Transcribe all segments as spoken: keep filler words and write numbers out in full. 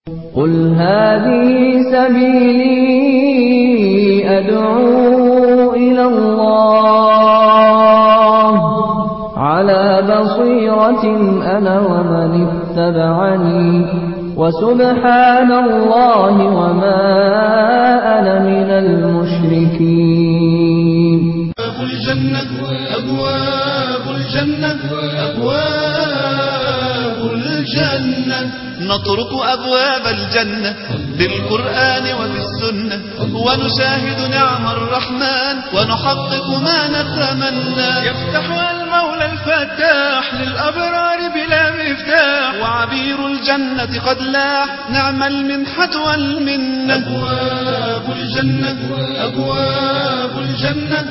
قل هذه سبيلي أدعو إلى الله على بصيرة أنا ومن اتبعني وسبحان الله وما أنا من المشركين. أبواب الجنة أبواب الجنة أبواب الجنة نطرق أبواب الجنة بالقرآن وبالسنة ونشاهد نعم الرحمن ونحقق ما نتمنى. يفتح المولى الفتاح للأبرار بلا مفتاح وعبير الجنة قد لاح نعم المنحة والمنة. أبواب الجنة أبواب الجنة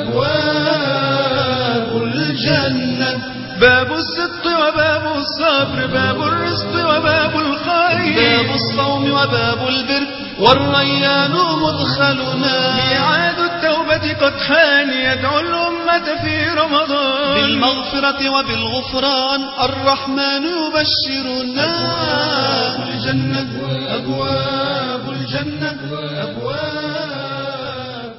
أبواب الجنة باب الصدق وباب الصبر باب الرزق وباب الخير باب الصوم وباب البر والريان مدخلنا. ميعاد التوبة قد حان يدعو الأمة في رمضان بالمغفرة وبالغفران الرحمن يبشرنا. أبواب الجنة أبواب الجنة أبواب.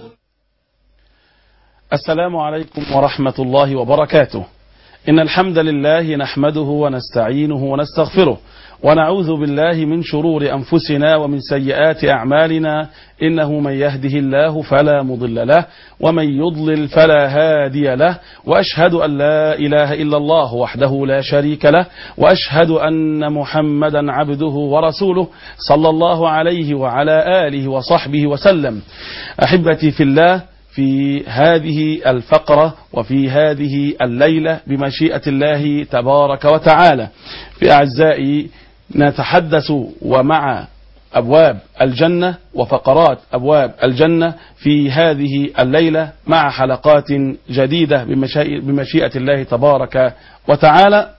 السلام عليكم ورحمة الله وبركاته. إن الحمد لله نحمده ونستعينه ونستغفره ونعوذ بالله من شرور أنفسنا ومن سيئات أعمالنا إنه من يهده الله فلا مضل له ومن يضلل فلا هادي له وأشهد أن لا إله إلا الله وحده لا شريك له وأشهد أن محمدا عبده ورسوله صلى الله عليه وعلى آله وصحبه وسلم. أحبتي في الله، في هذه الفقرة وفي هذه الليلة بمشيئة الله تبارك وتعالى في أعزائي نتحدث ومع أبواب الجنة وفقرات أبواب الجنة في هذه الليلة مع حلقات جديدة بمشيئة الله تبارك وتعالى.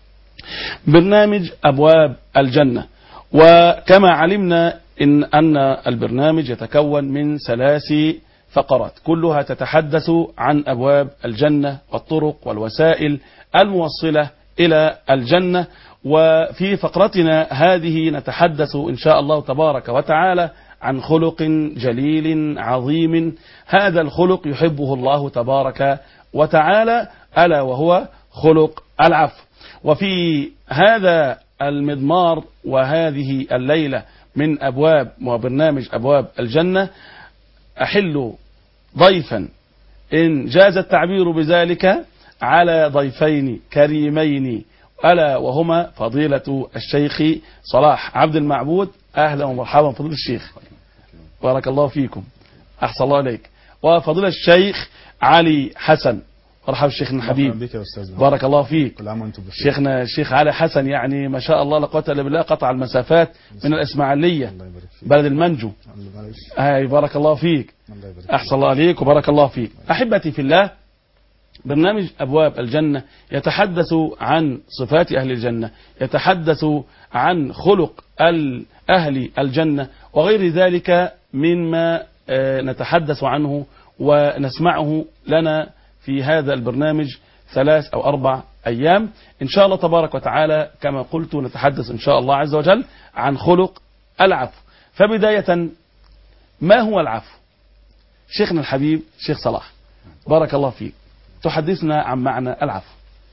برنامج أبواب الجنة، وكما علمنا إن أن البرنامج يتكون من ثلاث فقرات كلها تتحدث عن أبواب الجنة والطرق والوسائل الموصلة إلى الجنة. وفي فقرتنا هذه نتحدث إن شاء الله تبارك وتعالى عن خلق جليل عظيم، هذا الخلق يحبه الله تبارك وتعالى ألا وهو خلق العفو. وفي هذا المضمار وهذه الليلة من أبواب وبرنامج أبواب الجنة أحل ضيفا إن جاز التعبير بذلك على ضيفين كريمين ألا وهما فضيلة الشيخ صلاح عبد المعبود. أهلا ومرحبا فضيلة الشيخ، بارك الله فيكم، أحسن الله عليك. وفضيلة الشيخ علي حسن، مرحبا شيخنا حبيب، بارك الله فيك. شيخنا الشيخ علي حسن يعني ما شاء الله لا قوة الا بالله، قطع المسافات من الإسماعيلية بلد المنجو. هاي بارك الله فيك، أحسن الله عليك وبارك الله فيك. أحبتي في الله، برنامج أبواب الجنة يتحدث عن صفات أهل الجنة، يتحدث عن خلق أهل الجنة وغير ذلك مما نتحدث عنه ونسمعه لنا في هذا البرنامج ثلاث أو أربع أيام إن شاء الله تبارك وتعالى. كما قلت نتحدث إن شاء الله عز وجل عن خلق العفو. فبداية، ما هو العفو؟ شيخنا الحبيب شيخ صلاح بارك الله فيك، تحدثنا عن معنى العفو.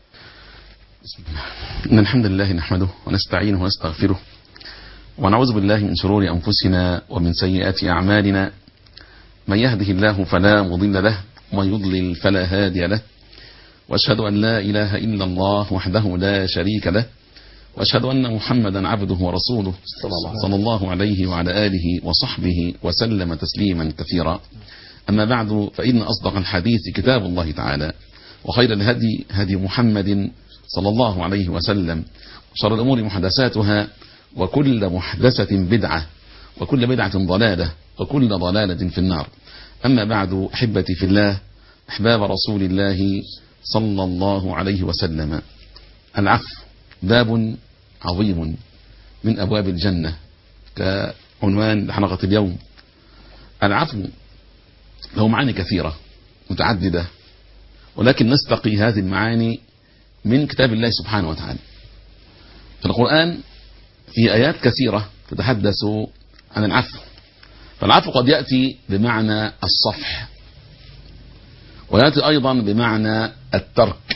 بسم الله. إن الحمد لله نحمده ونستعينه ونستغفره ونعوذ بالله من شرور أنفسنا ومن سيئات أعمالنا. من يهده الله فلا مضل له ومن يضلل فلا هادي له، وأشهد أن لا إله إلا الله وحده لا شريك له، وأشهد أن محمدا عبده ورسوله صلى الله عليه وعلى آله وصحبه وسلم تسليما كثيرا. أما بعد، فإن أصدق الحديث كتاب الله تعالى، وخير الهدي هدي محمد صلى الله عليه وسلم، وشر الأمور محدثاتها، وكل محدثة بدعة، وكل بدعة ضلالة، وكل ضلالة في النار. أما بعد، أحبتي في الله، أحباب رسول الله صلى الله عليه وسلم، العفو باب عظيم من أبواب الجنة كعنوان لحلقة اليوم. العفو له معاني كثيرة متعددة، ولكن نستقي هذه المعاني من كتاب الله سبحانه وتعالى. في القرآن في آيات كثيرة تتحدث عن العفو. فالعفو قد يأتي بمعنى الصفح، ويأتي أيضا بمعنى الترك،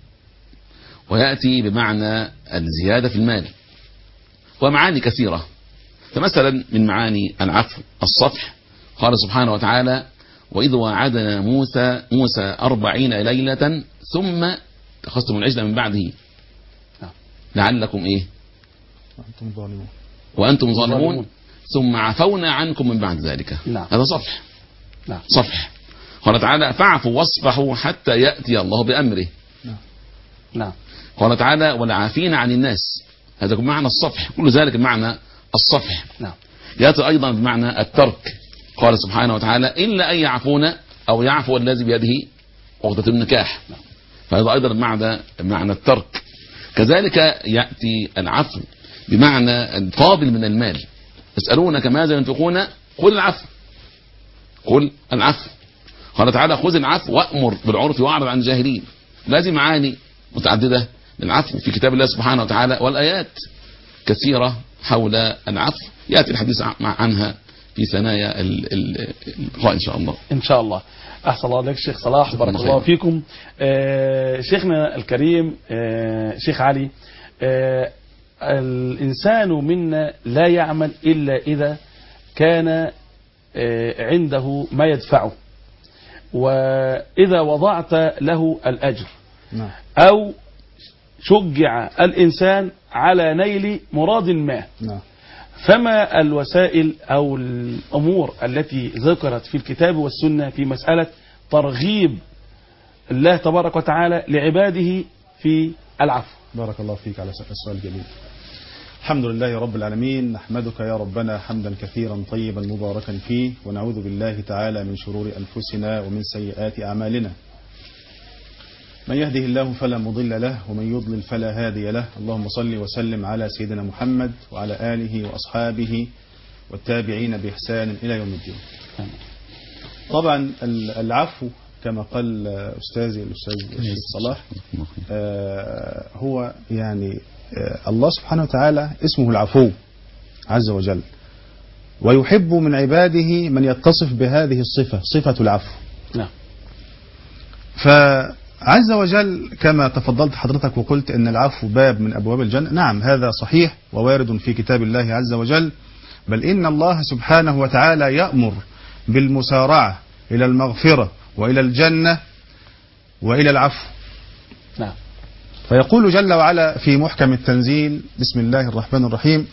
ويأتي بمعنى الزيادة في المال، ومعاني كثيرة. فمثلا من معاني العفو الصفح، قال سبحانه وتعالى: وإذ وعدنا موسى موسى أربعين ليلة ثم اتخذتم العجل من بعده لعلكم إيه وأنتم ظالمون وأنتم ظالمون ثم عفونا عنكم من بعد ذلك. نعم. هذا صفح. نعم. صفح. قال تعالى: فاعفوا واصفحوا حتى يأتي الله بأمره. نعم. نعم. قال تعالى: والعافين عن الناس. هذا بمعنى الصفح، كل ذلك بمعنى الصفح. نعم. يأتي أيضا بمعنى الترك، قال سبحانه وتعالى: إلا أن يعفون أو يعفو الذي بيده عقدة النكاح. نعم. فهذا أيضا بمعنى بمعنى الترك. كذلك يأتي العفو بمعنى الفاضل من المال. يسألونك ماذا ينفقون قل العفو قل العفو. قال تعالى: خذ العفو وأمر بالعرف واعرض عن الجاهلين. لازم معاني متعددة للعفو في كتاب الله سبحانه وتعالى، والآيات كثيرة حول العفو يأتي الحديث عنها في ثنايا اللقاء إن شاء الله. إن شاء الله. أحسن الله عليك شيخ صلاح، بارك الله فيكم. آه شيخنا الكريم آه شيخ علي، آه الإنسان منا لا يعمل إلا إذا كان آه عنده ما يدفعه، وإذا وضعت له الأجر نعم. أو شجع الإنسان على نيل مراد ما، نعم. فما الوسائل أو الأمور التي ذكرت في الكتاب والسنة في مسألة ترغيب الله تبارك وتعالى لعباده في العفو؟ بارك الله فيك على السؤال الجميل. الحمد لله رب العالمين، نحمدك يا ربنا حمدا كثيرا طيبا مباركا فيه، ونعوذ بالله تعالى من شرور أنفسنا ومن سيئات أعمالنا. من يهده الله فلا مضل له ومن يضلل فلا هادي له. اللهم صل وسلم على سيدنا محمد وعلى آله وأصحابه والتابعين بإحسان إلى يوم الدين. طبعا العفو كما قال أستاذي الأستاذ الشيخ صلاح هو يعني الله سبحانه وتعالى اسمه العفو عز وجل، ويحب من عباده من يتصف بهذه الصفة، صفة العفو. نعم. فعز وجل كما تفضلت حضرتك وقلت ان العفو باب من أبواب الجنة، نعم هذا صحيح ووارد في كتاب الله عز وجل، بل إن الله سبحانه وتعالى يأمر بالمسارعة إلى المغفرة وإلى الجنة وإلى العفو. نعم. فيقول جل وعلا في محكم التنزيل: بسم الله الرحمن الرحيم: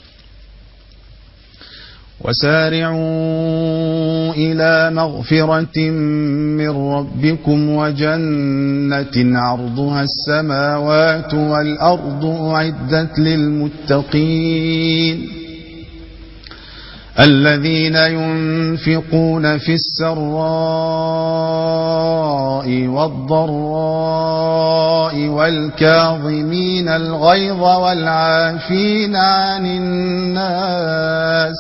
وسارعوا إلى مغفرة من ربكم وجنة عرضها السماوات والأرض أعدت للمتقين الذين ينفقون في السراء والضراء والكاظمين الغيظ والعافين عن الناس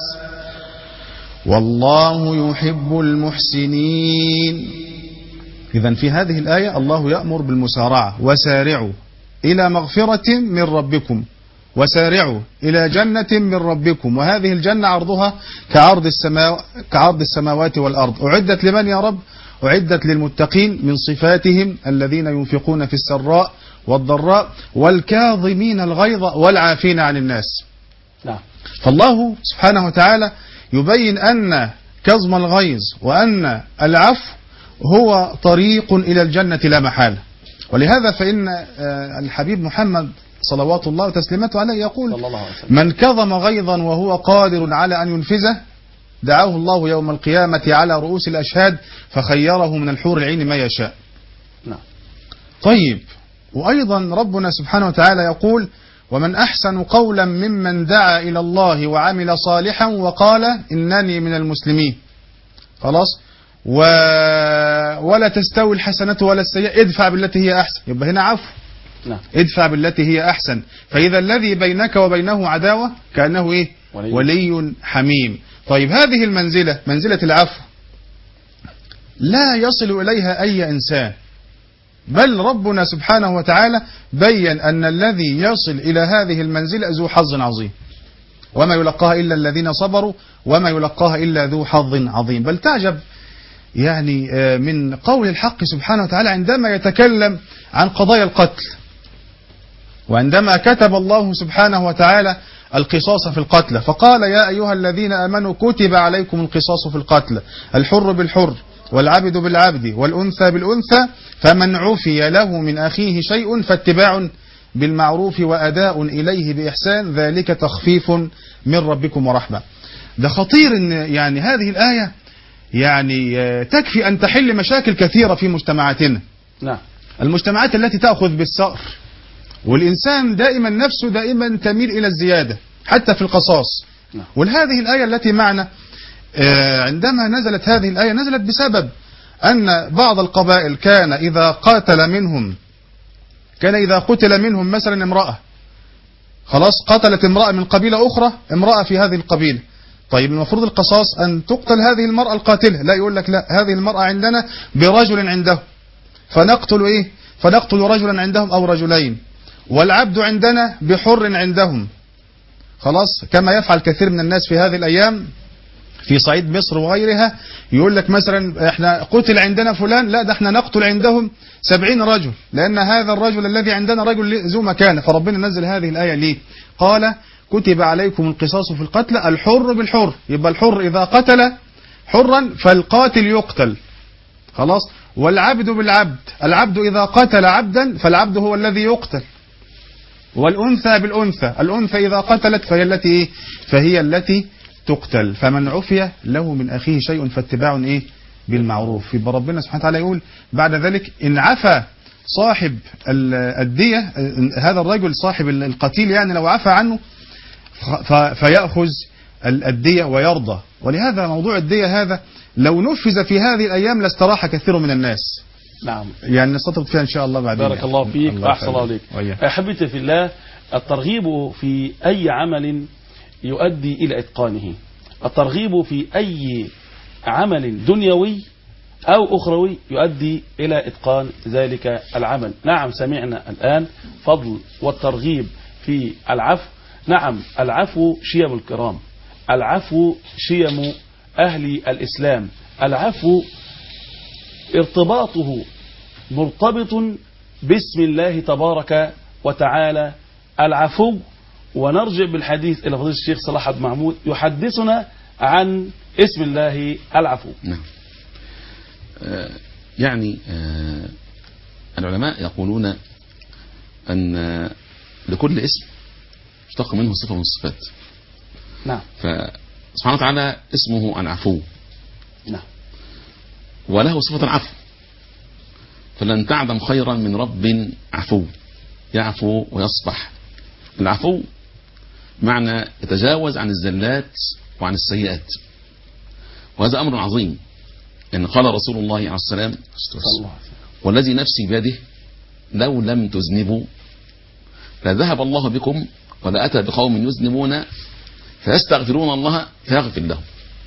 والله يحب المحسنين. إذن في هذه الآية الله يأمر بالمسارعة: وسارعوا إلى مغفرة من ربكم وسارعوا إلى جنة من ربكم. وهذه الجنة عرضها كعرض السماو... كعرض السماوات والأرض. أعدت لمن يا رب؟ أعدت للمتقين، من صفاتهم الذين ينفقون في السراء والضراء والكاظمين الغيظ والعافين عن الناس. نعم. فالله سبحانه وتعالى يبين أن كظم الغيظ وأن العفو هو طريق إلى الجنة لا محالة. ولهذا فإن الحبيب محمد صلوات الله وتسليماته عليه يقول: من كظم غيظا وهو قادر على أن ينفذه دعاه الله يوم القيامة على رؤوس الأشهاد فخيره من الحور العين ما يشاء. نعم. طيب، وأيضا ربنا سبحانه وتعالى يقول: ومن أحسن قولا ممن دعا إلى الله وعمل صالحا وقال إنني من المسلمين. خلاص. و... ولا تستوي الحسنة ولا السيئة ادفع بالتي هي أحسن. يبقى هنا عفو. نعم. ادفع بالتي هي أحسن. فإذا الذي بينك وبينه عداوة كأنه إيه؟ ولي, ولي حميم. طيب، هذه المنزلة منزلة العفو لا يصل إليها أي إنسان، بل ربنا سبحانه وتعالى بين أن الذي يصل إلى هذه المنزلة ذو حظ عظيم. وما يلقاها إلا الذين صبروا وما يلقاها إلا ذو حظ عظيم. بل تعجب يعني من قول الحق سبحانه وتعالى عندما يتكلم عن قضايا القتل، وعندما كتب الله سبحانه وتعالى القصاص في القتلى فقال يا أيها الذين آمنوا كتب عليكم القصاص في القتلى الحر بالحر والعبد بالعبد والأنثى بالأنثى فمن عفي له من أخيه شيء فاتباع بالمعروف وأداء إليه بإحسان ذلك تخفيف من ربكم ورحمة. ده خطير إن يعني هذه الآية يعني تكفي أن تحل مشاكل كثيرة في مجتمعاتنا. نعم. المجتمعات التي تأخذ بالثأر، والإنسان دائما نفسه دائما تميل إلى الزيادة حتى في القصاص. نعم. وهذه الآية التي معنا عندما نزلت هذه الآية نزلت بسبب أن بعض القبائل كان إذا قاتل منهم كان إذا قتل منهم مثلا امرأة، خلاص قتلت امرأة من قبيلة أخرى امرأة في هذه القبيلة، طيب المفروض القصاص أن تقتل هذه المرأة القاتلة، لا يقول لك لا هذه المرأة عندنا برجل عنده فنقتل إيه فنقتل رجلا عندهم أو رجلين، والعبد عندنا بحر عندهم، خلاص كما يفعل كثير من الناس في هذه الأيام في صعيد مصر وغيرها، يقول لك مثلا احنا قتل عندنا فلان، لا ده احنا نقتل عندهم سبعين رجل لأن هذا الرجل الذي عندنا رجل ذو مكانة. فربنا نزل هذه الآية ليه؟ قال كتب عليكم القصاص في القتلى الحر بالحر، يبقى الحر إذا قتل حرا فالقاتل يقتل، خلاص، والعبد بالعبد، العبد إذا قتل عبدا فالعبد هو الذي يقتل، والأنثى بالأنثى، الأنثى إذا قتلت فهي التي فهي التي تقتل، فمن عفي له من أخيه شيء فاتباع إيه بالمعروف. يبقى ربنا سبحانه وتعالى يقول بعد ذلك إن عفى صاحب الدية، هذا الرجل صاحب القتيل يعني لو عفى عنه فيأخذ الدية ويرضى. ولهذا موضوع الدية هذا لو نفذ في هذه الأيام لاستراح كثير من الناس. نعم. يعني نستطرد فيها إن شاء الله بعدين. بارك الله فيك وأحسن الله عليك. أحبتي في الله، الترغيب في أي عمل يؤدي إلى إتقانه، الترغيب في أي عمل دنيوي أو أخروي يؤدي إلى إتقان ذلك العمل. نعم سمعنا الآن فضل والترغيب في العفو. نعم العفو شيم الكرام، العفو شيم أهل الإسلام، العفو ارتباطه مرتبط باسم الله تبارك وتعالى العفو. ونرجع بالحديث إلى فضيلة الشيخ صلاح عبد محمود يحدثنا عن اسم الله العفو. نعم. آه يعني آه العلماء يقولون أن لكل اسم اشتق منه صفة من الصفات. نعم. فسبحانه وتعالى اسمه العفو. نعم. وله صفة العفو، فلن تعدم خيرا من رب عفو يعفو ويصفح. العفو معنى يتجاوز عن الزلات وعن السيئات، وهذا أمر عظيم. إن قال رسول الله عليه السلام والذي نفسي بيده لو لم تذنبوا لذهب الله بكم ولأتى بقوم يذنبون فيستغفرون الله فيغفر لهم.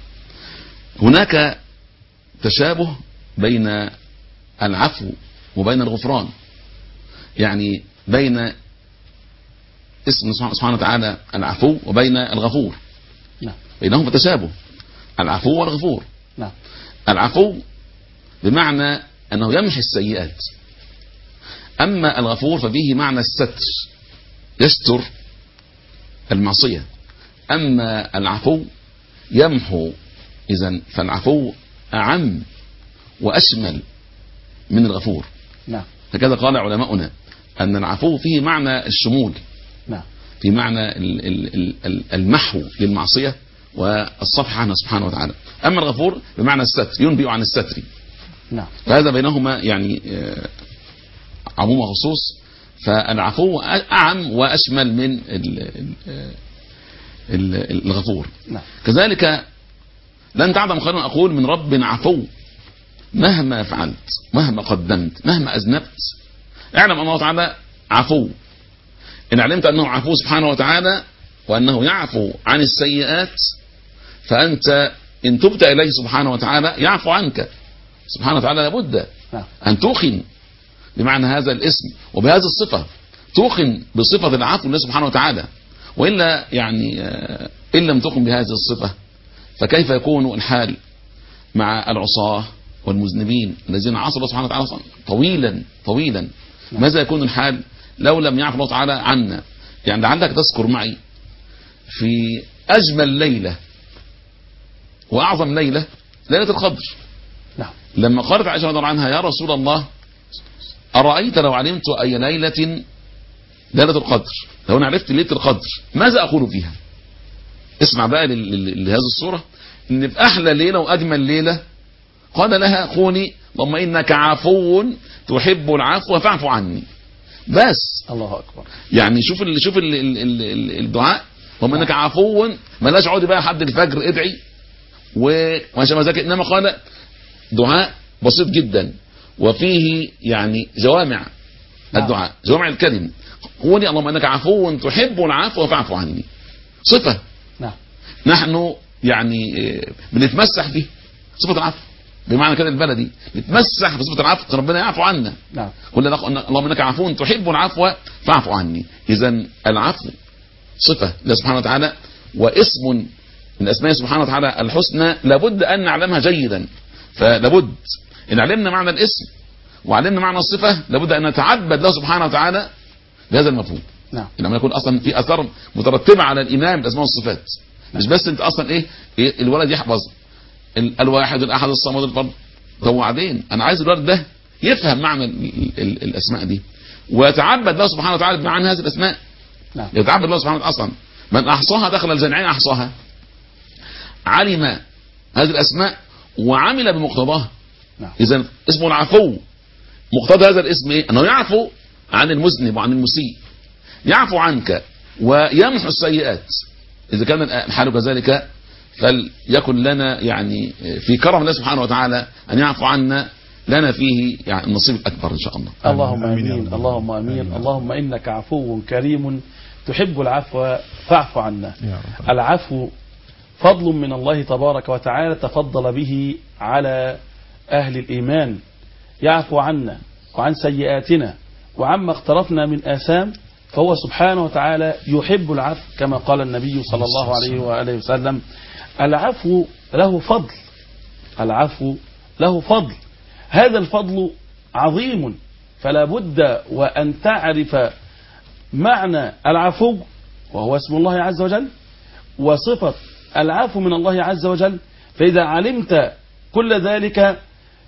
هناك تشابه بين العفو وبين الغفران، يعني بين اسم سبحانه وتعالى العفو وبين الغفور. نعم. بينهم تشابه، العفو والغفور. نعم. العفو بمعنى أنه يمحي السيئات، أما الغفور ففيه معنى الستر، يستر المعصية. أما العفو يمحو. إذن فالعفو أعم وأشمل من الغفور. نعم. هكذا قال علماؤنا أن العفو فيه معنى الشمول. نعم. في معنى المحو للمعصية والصفح عنها سبحانه وتعالى. أما الغفور بمعنى الستر، ينبئ عن الستر. نعم. فهذا بينهما يعني عموم وخصوص. فالعفو أعم وأشمل من الغفور. نعم. كذلك لن تعدم خيرا أقول من رب عفو مهما فعلت مهما قدمت مهما أذنبت اعلم أن الله تعالى عفو. إن علمت أنه عفو سبحانه وتعالى وأنه يعفو عن السيئات فأنت إن تبت إليه سبحانه وتعالى يعفو عنك سبحانه وتعالى. لابد أن توخن بمعنى هذا الاسم وبهذه الصفة، توخن بصفة العفو لله سبحانه وتعالى، وإلا يعني إن لم تقم بهذه الصفة فكيف يكون الحال مع العصاة والمذنبين الذين عصوا الله سبحانه وتعالى طويلا طويلا؟ ماذا يكون الحال لو لم يعفو الله تعالى عنا؟ يعني لعلك تذكر معي في أجمل ليلة وأعظم ليلة ليلة القدر. نعم. لما قالت عائشة رضي الله عنها يا رسول الله أرأيت لو علمت أي ليلة ليلة القدر، لو أنا عرفت ليلة القدر ماذا أقول فيها؟ اسمع بقى لهذه الصورة، إن في أحلى ليلة وأجمل ليلة قال لها قولي اللهم إنك عفو تحب العفو فاعف عني. بس الله أكبر. يعني شوف ال شوف ال ال ال الدعاء اللهم إنك عفو، ملاش عودي بقى حد الفجر ادعي وما شابه ذلك، إنما قال دعاء بسيط جدا وفيه يعني جوامع الدعاء، جوامع الكلم. قولي اللهم إنك عفو تحب العفو فاعف عني. صفة نعم. نحن يعني بنتمسح به صفة العفو، بمعنى كده البلدي نتمسح بصفة العفو، ربنا يعفو عنا. نعم. قلنا اللهم انك عفو تحب العفو فاعف عني. اذا العفو صفة لله سبحانه وتعالى واسم من اسماء سبحانه وتعالى الحسنى، لابد ان نعلمها جيدا. فلابد ان علمنا معنى الاسم وعلمنا معنى الصفة لابد ان نتعبد له سبحانه وتعالى بهذا المفهوم. نعم. لما يكون اصلا في اثار مترتبة على الايمان بالاسماء والصفات. نعم. مش بس انت اصلا ايه, إيه الولد يحفظ الواحد الاحد الصمد الفرد، طب وبعدين انا عايز الولد ده يفهم معنى ال ال الاسماء دي ويتعبد الله سبحانه وتعالى بمعنى هذه الاسماء. نعم. يتعبد الله سبحانه وتعالى. اصلا من احصاها دخل الجنة، احصاها علم هذه الاسماء وعمل بمقتضاها. نعم. اذا اسمه العفو، مقتضى هذا الاسم ايه؟ انه يعفو عن المذنب وعن المسيء، يعفو عنك ويمحو السيئات. اذا كان الحال كذلك فليكن لنا يعني في كرم الله سبحانه وتعالى أن يعفو عنا، لنا فيه يعني النصيب الأكبر إن شاء الله. اللهم آمين. اللهم آمين. اللهم إنك عفو كريم تحب العفو فاعف عنا. العفو فضل من الله تبارك وتعالى تفضل به على أهل الإيمان، يعفو عنا وعن سيئاتنا وعما اقترفنا من آثام، فهو سبحانه وتعالى يحب العفو كما قال النبي صلى الله عليه وآله وسلم. العفو له فضل، العفو له فضل، هذا الفضل عظيم، فلا بد وأن تعرف معنى العفو وهو اسم الله عز وجل وصفة العفو من الله عز وجل. فإذا علمت كل ذلك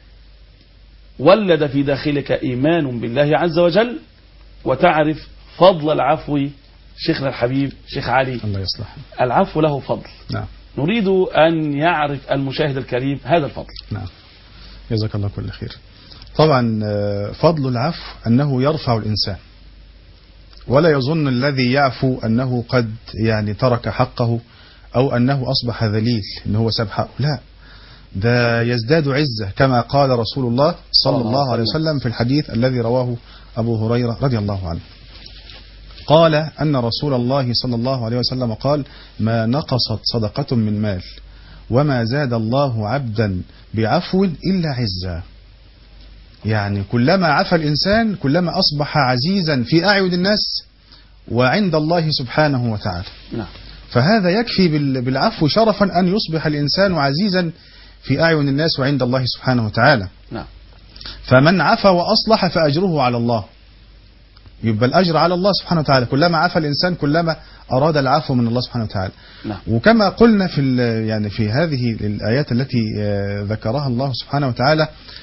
ولد في داخلك إيمان بالله عز وجل وتعرف فضل العفو. شيخنا الحبيب شيخ علي الله يصلح، العفو له فضل. نعم. نريد أن يعرف المشاهد الكريم هذا الفضل. نعم. جزاك الله كل خير. طبعا فضل العفو أنه يرفع الإنسان، ولا يظن الذي يعفو أنه قد يعني ترك حقه أو أنه أصبح ذليل إن هو ساب حقه، لا، ده يزداد عزة كما قال رسول الله صلى الله عليه وسلم في الحديث الذي رواه أبو هريرة رضي الله عنه، قال أن رسول الله صلى الله عليه وسلم قال ما نقصت صدقة من مال وما زاد الله عبدا بعفو إلا عزا. يعني كلما عفى الإنسان كلما أصبح عزيزا في أعين الناس وعند الله سبحانه وتعالى. نعم. فهذا يكفي بالعفو شرفا أن يصبح الإنسان عزيزا في أعين الناس وعند الله سبحانه وتعالى. نعم. فمن عفى وأصلح فأجره على الله، يبقى الأجر على الله سبحانه وتعالى. كلما عفى الإنسان كلما أراد العفو من الله سبحانه وتعالى. نعم. وكما قلنا في يعني في هذه الآيات التي ذكرها الله سبحانه وتعالى،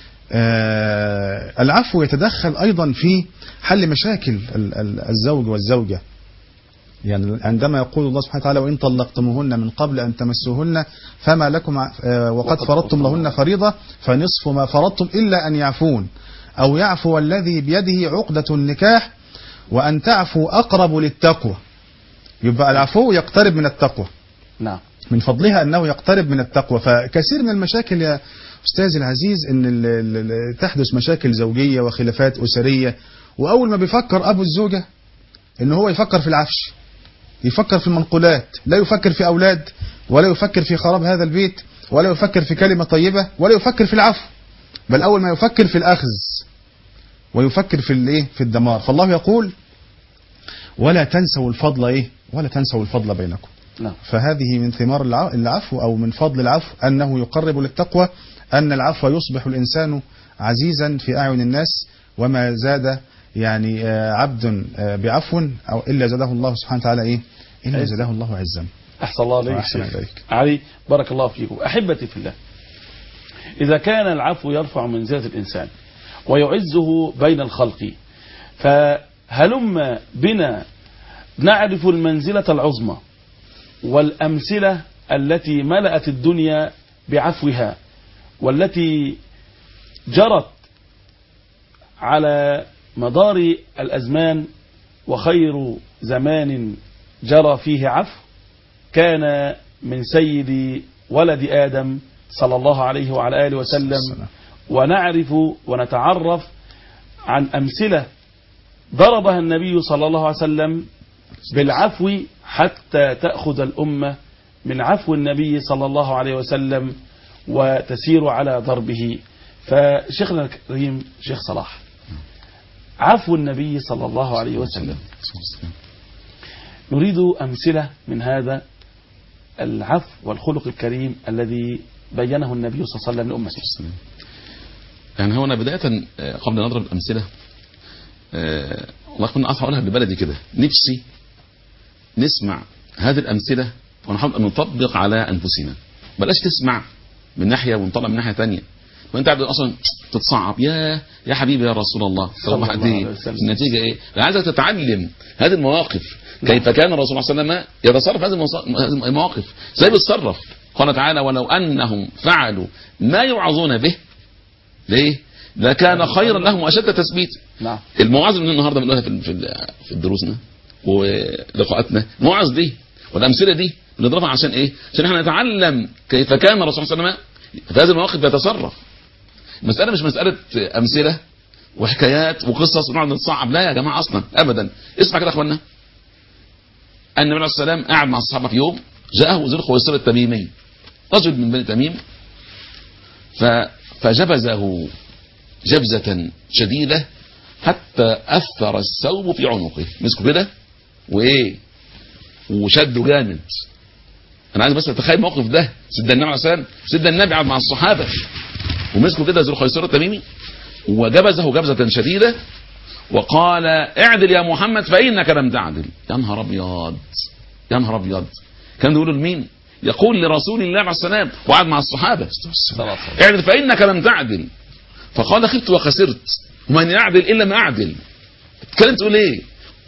العفو يتدخل أيضا في حل مشاكل الزوج والزوجة. يعني عندما يقول الله سبحانه وتعالى وإن طلقتموهن من قبل أن تمسوهن فما لكم وقد فرضتم لهن فريضة فنصف ما فرضتم إلا أن يعفون أو يعفو الذي بيده عقدة النكاح وأن تعفو أقرب للتقوى. يبقى العفو يقترب من التقوى. نعم. من فضلها أنه يقترب من التقوى. فكثير من المشاكل يا أستاذ العزيز أن تحدث مشاكل زوجية وخلافات أسرية، وأول ما بيفكر أبو الزوجة أنه هو يفكر في العفش، يفكر في المنقولات، لا يفكر في أولاد ولا يفكر في خراب هذا البيت ولا يفكر في كلمة طيبة ولا يفكر في العفو، بل أول ما يفكر في الأخذ ويفكر في الايه في الدمار. فالله يقول ولا تنسوا الفضل ايه ولا تنسوا الفضل بينكم. نعم. فهذه من ثمار الع- العفو أو من فضل العفو أنه يقرب للتقوى، أن العفو يصبح الإنسان عزيزا في أعين الناس، وما زاد يعني آه، عبد آه، بعفو أو إلا زاده الله سبحانه وتعالى إيه إلا عز. زاده الله عزا. أحسن الله عليك وأحسن شيخ إليك. علي، بارك الله فيكم. أحبتي في الله، إذا كان العفو يرفع منزلة الإنسان ويعزه بين الخلق، فهلم بنا نعرف المنزلة العظمى والأمثلة التي ملأت الدنيا بعفوها، والتي جرت على مدار الأزمان، وخير زمان جرى فيه عفو كان من سيد ولد آدم صلى الله عليه وعلى آله وسلم. ونعرف ونتعرف عن أمثلة ضربها النبي صلى الله عليه وسلم بالعفو حتى تأخذ الأمة من عفو النبي صلى الله عليه وسلم وتسير على ضربه. فشيخنا الكريم شيخ صلاح، عفو النبي صلى الله عليه وسلم، نريد أمثلة من هذا العفو والخلق الكريم الذي بينه النبي صلى الله عليه وسلم لأمته. يعني هو أنا بداية قبل أن نضرب الأمثلة والله كنا أصحى أقولها ببلدي كده، نفسي نسمع هذه الأمثلة ونحاول أن نطبق على أنفسنا، بلاش تسمع من ناحية ونطلع من ناحية ثانية، وانت عبد اصلا تتصعب يا يا حبيبي يا رسول الله صلى الله عليه وسلم. النتيجه ايه؟ انا عايزك تتعلم هذه المواقف، كيف كان الرسول صلى الله عليه وسلم يتصرف هذه المواقف، ازاي بيتصرف. قال تعالى: ولو انهم فعلوا ما يوعظون به ليه لكان خيرا لهم واشد تثبيت. نعم. المواعظ من النهارده بنقولها في في دروسنا ولقاءاتنا، المواعظ دي والامثله دي بنضربها عشان ايه؟ عشان احنا نتعلم كيف كان الرسول صلى الله عليه وسلم في هذه المواقف يتصرف. المسألة مش مسألة أمثلة وحكايات وقصص ونقعد نتصعب، لا يا جماعة أصلا أبدا. اسمع كده يا أخوانا، النبي عليه الصلاة والسلام قاعد مع الصحابة في يوم، جاءه ذو الخويصر التميمي، رجل من بني تميم، فجبزه جبزة شديدة حتى أثر الثوب في عنقه، مسكه كده وإيه وشده جامد. أنا عايز بس أتخيل الموقف ده، سيدنا النبي عليه الصلاة والسلام سيدنا النبي قاعد مع الصحابة ومسكوا كده ذو الخيصر التميمي وجبزه جبزة شديدة وقال: اعدل يا محمد فإنك لم تعدل. يا نهار أبيض، يا نهار أبيض. كان يقولوا لمين؟ يقول لرسول الله عليه السلام وقعد مع الصحابة: اعدل فإنك لم تعدل. فقال: خبت وخسرت، ومن يعدل إلا ما أعدل. كانت تقول إيه؟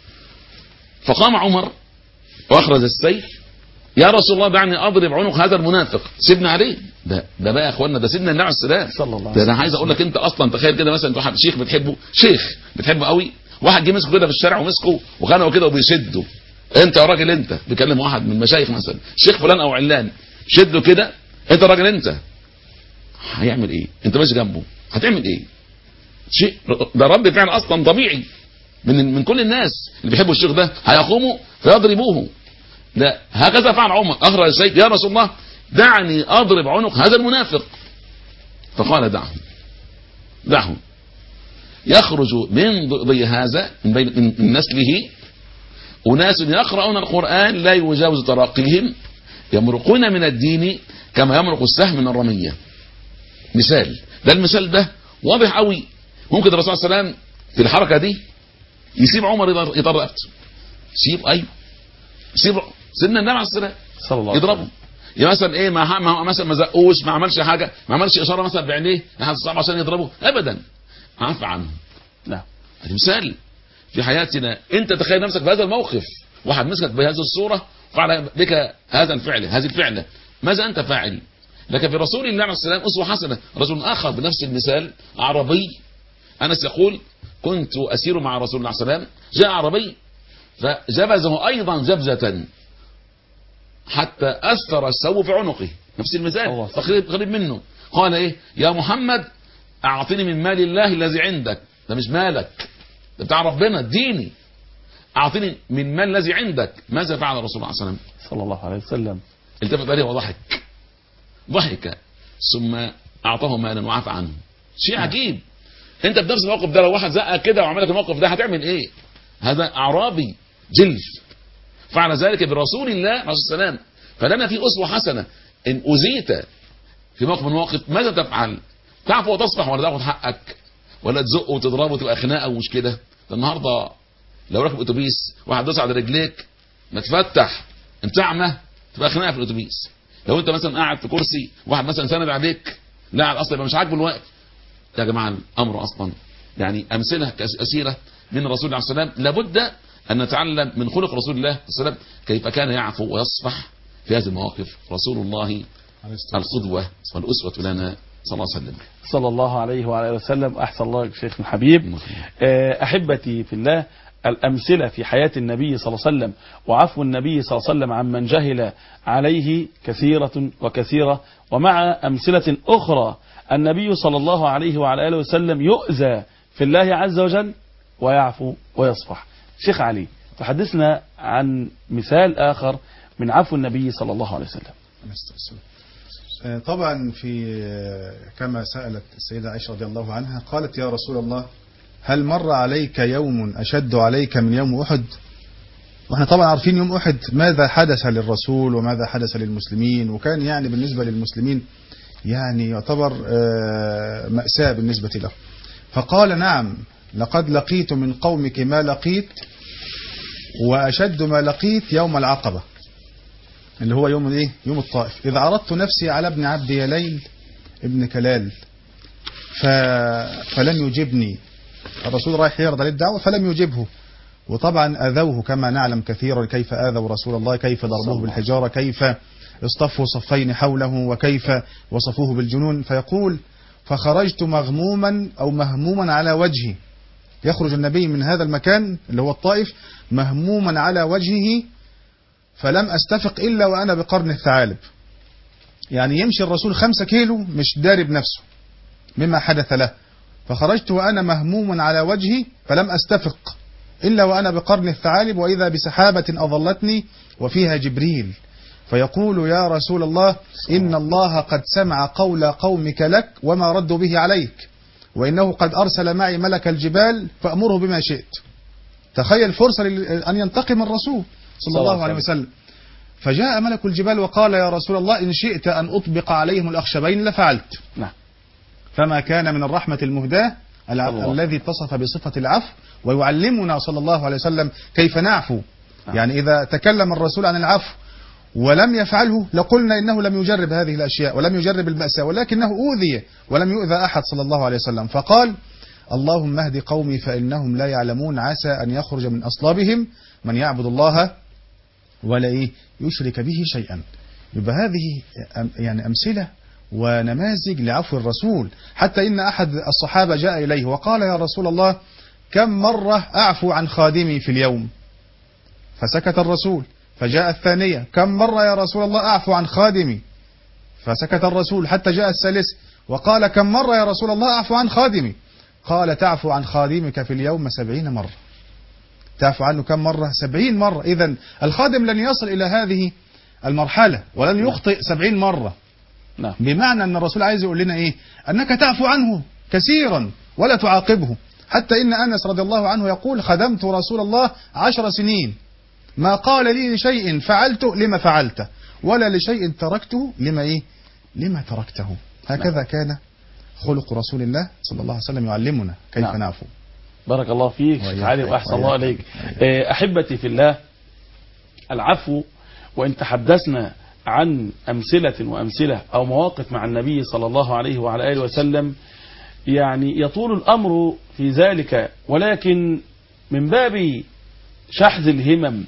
فقام عمر وأخرج السيف: يا رسول الله دعني اضرب عنق هذا المنافق، سيبنا عليه. ده ده بقى يا اخوانا، ده سيدنا النبي عليه السلام صلى الله عليه وسلم. ده انا عايز اقول لك، انت اصلا تخيل كده مثلا، انت واحد شيخ بتحبه، شيخ بتحبه قوي، واحد جه مسكه كده في الشارع ومسكه وخانقه كده وبيشده، انت يا راجل انت بيكلم واحد من المشايخ مثلا، شيخ فلان او علان، شده كده، انت راجل انت هيعمل ايه؟ انت ماشي جنبه هتعمل ايه؟ شيء ده رد فعل اصلا طبيعي من من كل الناس اللي بيحبوا الشيخ ده، هيقوموا فيضربوه. لا، هكذا فعل عمر، اخرج السيف: يا رسول الله دعني اضرب عنق هذا المنافق. فقال: دعه دعه يخرج من ضي هذا من بين من نسله اناس يقرؤون القران لا يجاوز تراقيهم يمرقون من الدين كما يمرق السهم من الرميه. مثال، ده المثال ده واضح قوي. ممكن الرسول صلى الله عليه وسلم في الحركه دي يسيب عمر يضرب رقبته، يسيب ايوه يسيب سيدنا النبي عليه الصلاه والسلام يضربه. يا مثلا ايه، ما ما مثلا ما زقوش، ما عملش حاجه، ما عملش اشاره مثلا بعينيه لحد الصعب عشان يضربه ابدا، عفى عنه. لا، هذا مثال في حياتنا. انت تخيل نفسك في هذا الموقف، واحد مسكك بهذه الصوره فعل بك هذا الفعل، هذه الفعله، ماذا انت فاعل؟ لكن في رسول الله عليه السلام اسوه حسنه. رجل اخر بنفس المثال، اعرابي، انس يقول: كنت اسير مع رسول الله صلى الله عليه وسلم، جاء اعرابي فجبزه ايضا جبزه حتى اثر الثوب في عنقه، نفس المثال قريب منه. قال: ايه يا محمد، اعطني من مال الله الذي عندك. ده مش مالك، ده بتاع ربنا الديني. اعطني من مال الذي عندك. ماذا فعل الرسول صلى الله عليه وسلم صلى الله عليه وسلم؟ التفت عليه وضحك، ضحك ثم اعطاه مالا وعفى عنه. شيء عجيب. انت بنفس الموقف ده لو واحد زقك كده وعمل لك الموقف ده هتعمل ايه؟ هذا اعرابي جلف، فعل ذلك برسول الله عليه السلام. فلنا في أسوة حسنة. إن أذيت في موقف من المواقف ماذا تفعل؟ تعفو وتصفح ولا تاخد حقك ولا تزق وتضربه وتبقى خناقه ومشكله؟ النهارده لو راكب اتوبيس واحد دوس على رجليك ما تفتح انت اعمى تبقى خناقه في الاتوبيس. لو انت مثلا قاعد في كرسي واحد مثلا ساند عليك لا على الاصل يبقى مش عاجبه الوقت. يا جماعه الامر اصلا يعني امثله كثيره من الرسول عليه السلام. لابد ان نتعلم من خلق رسول الله عليه السلام كيف كان يعفو ويصفح في هذه المواقف. رسول الله القدوه والاسوه لنا صلى الله عليه وسلم. صلى الله عليه وعلى اله وسلم. احسن الله يا شيخ الحبيب. احبتي في الله، الامثله في حياه النبي صلى الله عليه وسلم وعفو النبي صلى الله عليه وسلم عمن جهل عليه كثيره وكثيره، ومع امثله اخرى النبي صلى الله عليه وعلى اله وسلم يؤذى في الله عز وجل ويعفو ويصفح. شيخ علي، تحدثنا عن مثال اخر من عفو النبي صلى الله عليه وسلم. طبعا في كما سألت السيدة عائشة رضي الله عنها قالت يا رسول الله هل مر عليك يوم أشد عليك من يوم أحد؟ واحنا طبعا عارفين يوم أحد ماذا حدث للرسول وماذا حدث للمسلمين، وكان يعني بالنسبة للمسلمين يعني يعتبر مأساة بالنسبة له. فقال نعم لقد لقيت من قومك ما لقيت وأشد ما لقيت يوم العقبة اللي هو يوم ايه؟ يوم الطائف. إذ عرضت نفسي على ابن عبد يليل ابن كلال ف... فلم يجبني. الرسول رايح يعرض عليه الدعوة فلم يجبه، وطبعا أذوه كما نعلم كثيرا كيف آذوا رسول الله، كيف ضربوه بالحجارة، كيف اصطفوا صفين حوله، وكيف وصفوه بالجنون. فيقول فخرجت مغموما أو مهموما على وجهي. يخرج النبي من هذا المكان اللي هو الطائف مهموما على وجهه فلم أستفق إلا وأنا بقرن الثعالب. يعني يمشي الرسول خمسة كيلو مش دارب نفسه مما حدث له. فخرجت وأنا مهموم على وجهي فلم أستفق إلا وأنا بقرن الثعالب، وإذا بسحابة أظلتني وفيها جبريل فيقول يا رسول الله إن الله قد سمع قول قومك لك وما ردوا به عليك، وإنه قد أرسل معي ملك الجبال فأمره بما شئت. تخيل فرصة أن ينتقم الرسول صلى الله عليه وسلم. فجاء ملك الجبال وقال يا رسول الله إن شئت أن أطبق عليهم الأخشبين لفعلت. نعم. فما كان من الرحمة المهداة الذي اتصف بصفة العفو، ويعلمنا صلى الله عليه وسلم كيف نعفو. نعم. يعني إذا تكلم الرسول عن العفو ولم يفعله لقلنا إنه لم يجرب هذه الأشياء ولم يجرب المأساة، ولكنه أوذي ولم يؤذى أحد صلى الله عليه وسلم. فقال اللهم اهد قومي فإنهم لا يعلمون عسى أن يخرج من أصلابهم من يعبد الله ولا إيه يشرك به شيئا. يبقى هذه يعني أمثلة ونماذج لعفو الرسول. حتى إن أحد الصحابة جاء إليه وقال يا رسول الله كم مرة أعفو عن خادمي في اليوم؟ فسكت الرسول. فجاء الثانية كم مرة يا رسول الله أعفو عن خادمي؟ فسكت الرسول. حتى جاء الثالث وقال كم مرة يا رسول الله أعفو عن خادمي؟ قال تعفو عن خادمك في اليوم سبعين مرة. تعفو عنه كم مرة؟ سبعين مرة. إذن الخادم لن يصل إلى هذه المرحلة ولن يخطئ سبعين مرة. نعم. بمعنى أن الرسول عايز يقول لنا إيه؟ أنك تعفو عنه كثيرا ولا تعاقبه. حتى إن أنس رضي الله عنه يقول خدمت رسول الله عشر سنين ما قال لي لشيء فعلته لما فعلته ولا لشيء تركته لما إيه؟ لما تركته. هكذا نعم. كان خلق رسول الله صلى الله عليه وسلم يعلمنا كيف نعم. نعفو. بارك الله فيك علي وأحسن الله عليك. أحبتي في الله، العفو وإن تحدثنا عن أمثلة وأمثلة أو مواقف مع النبي صلى الله عليه وعلى آله وسلم يعني يطول الأمر في ذلك، ولكن من باب شحذ الهمم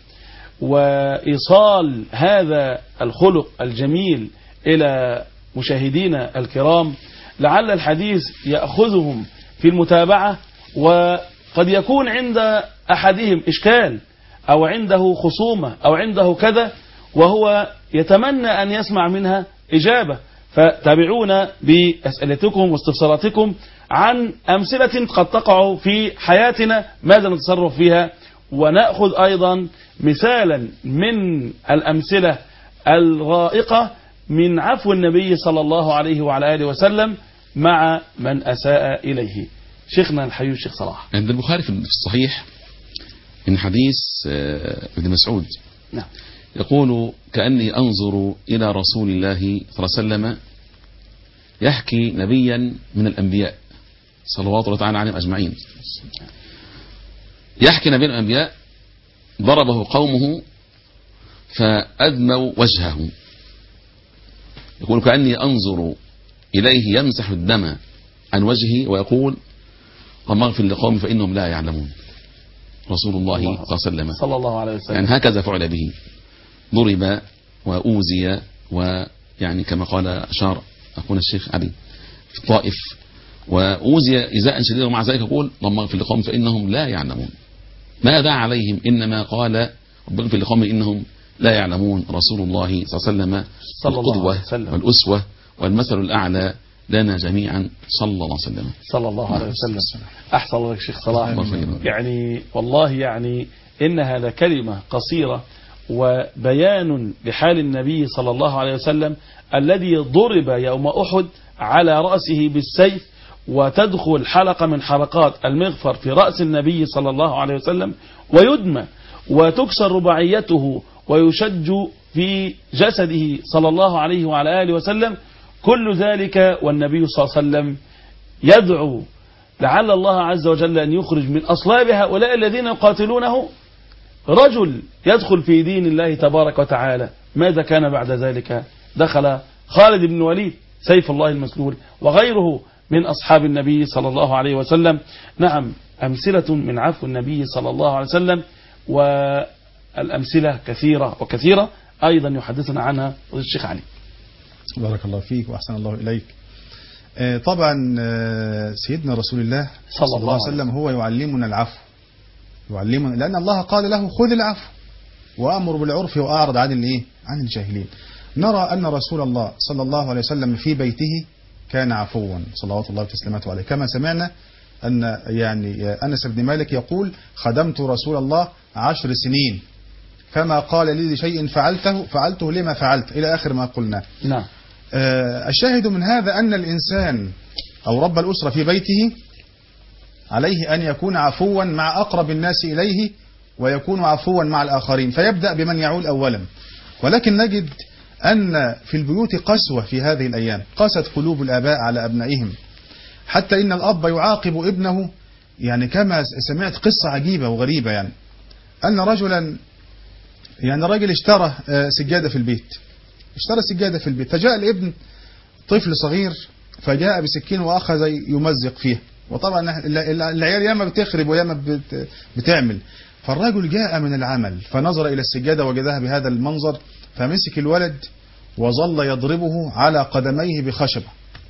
وإيصال هذا الخلق الجميل إلى مشاهدينا الكرام لعل الحديث يأخذهم في المتابعة، وقد يكون عند أحدهم إشكال أو عنده خصومة أو عنده كذا وهو يتمنى أن يسمع منها إجابة. فتابعونا بأسئلتكم واستفساراتكم عن أمثلة قد تقع في حياتنا ماذا نتصرف فيها، ونأخذ أيضا مثالا من الأمثلة الرائقة من عفو النبي صلى الله عليه وعلى آله وسلم مع من أساء إليه. شيخنا الحبيب الشيخ صلاح، عند البخاري في الصحيح من حديث ابن مسعود نعم. يقول كأني أنظر إلى رسول الله صلى الله عليه وسلم يحكي نبيا من الأنبياء صلوات الله تعالى عليهم أجمعين، يحكي نبي الأنبياء ضربه قومه فأدموا وجهه. يقول كأني أنظر إليه يمسح الدم عن وجهه ويقول اللهم اغفر لقومي فإنهم لا يعلمون. رسول الله صلى الله عليه وسلم صلى الله عليه وسلم يعني هكذا فعل به، ضرب وأوزي، ويعني كما قال أشار أخونا الشيخ علي في الطائف، وأوزي إزاء شديدا، ومع ذلك يقول اللهم اغفر لقومي فإنهم لا يعلمون. ما دعا عليهم، إنما قال رب اغفر لقومي إنهم لا يعلمون. رسول الله صلى الله عليه وسلم القدوة والأسوة والمثل الأعلى لنا جميعا صلى الله عليه وسلم. صلى الله عليه وسلم. أحسن الله شيخ صلاح. يعني والله يعني إنها لكلمة قصيرة وبيان لحال النبي صلى الله عليه وسلم الذي ضرب يوم أحد على رأسه بالسيف، وتدخل حلقة من حلقات المغفر في رأس النبي صلى الله عليه وسلم ويدمى وتكسر رباعيته ويشج في جسده صلى الله عليه وعلى آله وسلم. كل ذلك والنبي صلى الله عليه وسلم يدعو لعل الله عز وجل أن يخرج من أصلاب هؤلاء الذين يقاتلونه رجل يدخل في دين الله تبارك وتعالى. ماذا كان بعد ذلك؟ دخل خالد بن الوليد سيف الله المسلول وغيره من أصحاب النبي صلى الله عليه وسلم. نعم، أمثلة من عفو النبي صلى الله عليه وسلم، والأمثلة كثيرة وكثيرة أيضا يحدثنا عنها الشيخ علي. بارك الله فيك وأحسن الله إليك. طبعا سيدنا رسول الله صلى الله عليه وسلم هو يعلمنا العفو، يعلمنا، لأن الله قال له خذ العفو وأمر بالعرف وأعرض عن الايه عن الجاهلين. نرى أن رسول الله صلى الله عليه وسلم في بيته كان عفوا صلوات الله وتسليماته عليه، كما سمعنا أن يعني أنس بن مالك يقول خدمت رسول الله عشر سنين فما قال لي شيء فعلته فعلته لما فعلت إلى آخر ما قلنا. نعم. آه الشاهد من هذا أن الإنسان أو رب الأسرة في بيته عليه أن يكون عفوا مع أقرب الناس إليه ويكون عفوا مع الآخرين، فيبدأ بمن يعول أولا. ولكن نجد أن في البيوت قسوة في هذه الأيام، قست قلوب الآباء على أبنائهم، حتى إن الأب يعاقب ابنه. يعني كما سمعت قصة عجيبة وغريبة، يعني أن رجلا يعني راجل اشترى سجادة في البيت، اشترى سجادة في البيت، فجاء الابن طفل صغير فجاء بسكين وأخذ يمزق فيها، وطبعا العيال ياما بتخرب وياما بتعمل. فالرجل جاء من العمل فنظر إلى السجادة وجدها بهذا المنظر، فمسك الولد وظل يضربه على قدميه بخشبة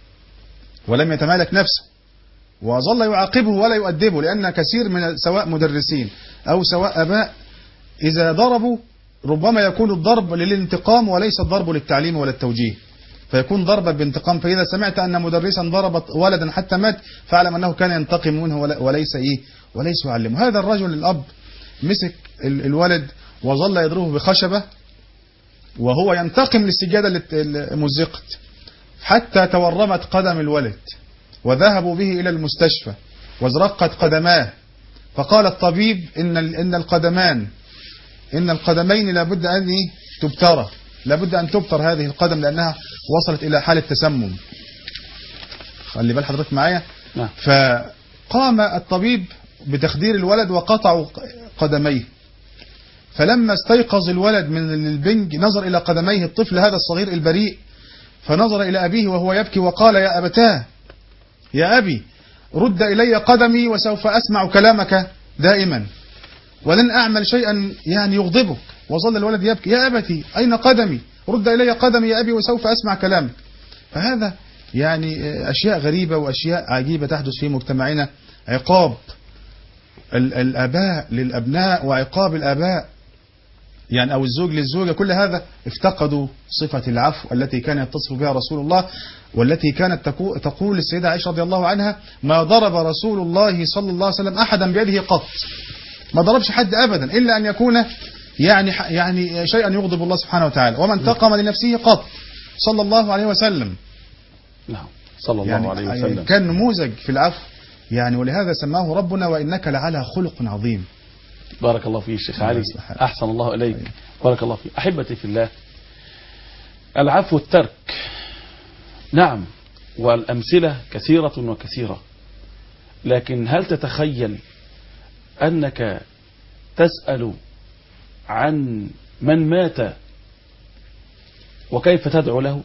ولم يتمالك نفسه، وظل يعاقبه ولا يؤدبه، لأن كثير من سواء مدرسين أو سواء أباء إذا ضربوا ربما يكون الضرب للانتقام وليس الضرب للتعليم ولا التوجيه، فيكون ضربا بانتقام. فإذا سمعت أن مدرسا ضرب ولدا حتى مات فاعلم أنه كان ينتقم منه وليس إيه وليس يعلمه. هذا الرجل الأب مسك الولد وظل يضربه بخشبة وهو ينتقم للسجادة اللي مزقت، حتى تورمت قدم الولد وذهبوا به إلى المستشفى وازرقت قدماه. فقال الطبيب إن إن القدمان إن القدمين لابد أن تبترى، لابد أن تبتر هذه القدم لأنها وصلت إلى حالة تسمم. خلي بال حضرتك معايا. فقام الطبيب بتخدير الولد وقطعوا قدميه، فلما استيقظ الولد من البنج نظر إلى قدميه الطفل هذا الصغير البريء، فنظر إلى أبيه وهو يبكي وقال يا أبتاه يا أبي رد إلي قدمي وسوف أسمع كلامك دائما ولن أعمل شيئا يعني يغضبك. وظل الولد يبكي يا أبتي أين قدمي رد إلي قدمي يا أبي وسوف أسمع كلامك. فهذا يعني أشياء غريبة وأشياء عجيبة تحدث في مجتمعنا، عقاب الآباء للأبناء وعقاب الآباء يعني أو الزوج للزوجة، كل هذا افتقدوا صفة العفو التي كان يتصف بها رسول الله، والتي كانت تقول السيدة عائشة رضي الله عنها ما ضرب رسول الله صلى الله عليه وسلم أحدا بيده قط، ما ضربش حد أبدا إلا أن يكون يعني يعني شيئا يغضب الله سبحانه وتعالى، وما انتقم لنفسه قط صلى الله عليه وسلم. نعم صلى الله يعني عليه وسلم كان نموذج في العفو يعني، ولهذا سماه ربنا وإنك لعلى خلق عظيم. بارك الله فيك الشيخ علي، أحسن الله إليك. بارك الله فيك. أحبتي في الله، العفو والترك، نعم، والأمثلة كثيرة وكثيرة، لكن هل تتخيل أنك تسأل عن من مات وكيف تدعو له؟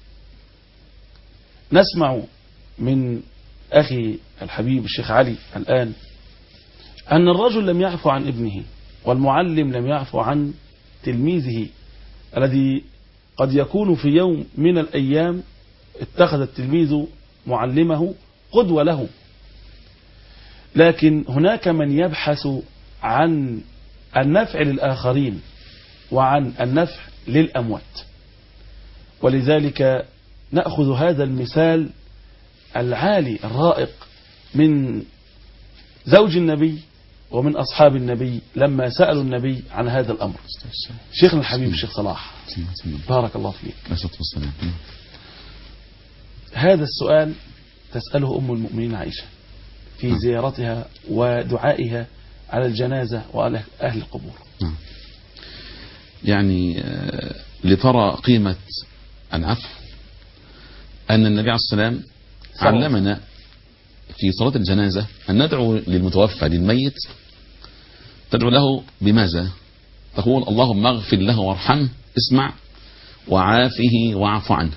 نسمع من أخي الحبيب الشيخ علي الآن أن الرجل لم يعفو عن ابنه، والمعلم لم يعفو عن تلميذه الذي قد يكون في يوم من الأيام اتخذ التلميذ معلمه قدوة له، لكن هناك من يبحث عن النفع للآخرين وعن النفع للأموات. ولذلك نأخذ هذا المثال العالي الرائق من زوج النبي ومن أصحاب النبي لما سألوا النبي عن هذا الأمر. شيخنا الحبيب الشيخ صلاح، بارك الله فيك، هذا السؤال تسأله أم المؤمنين عائشة في زيارتها ودعائها على الجنازة وعلى أهل القبور. يعني لترى قيمة العفو أن النبي عليه الصلاة والسلام علمنا في صلاة الجنازة أن ندعو للمتوفى للميت، تدعو له بماذا؟ تقول اللهم اغفر له وارحمه، اسمع، وعافه واعف عنه.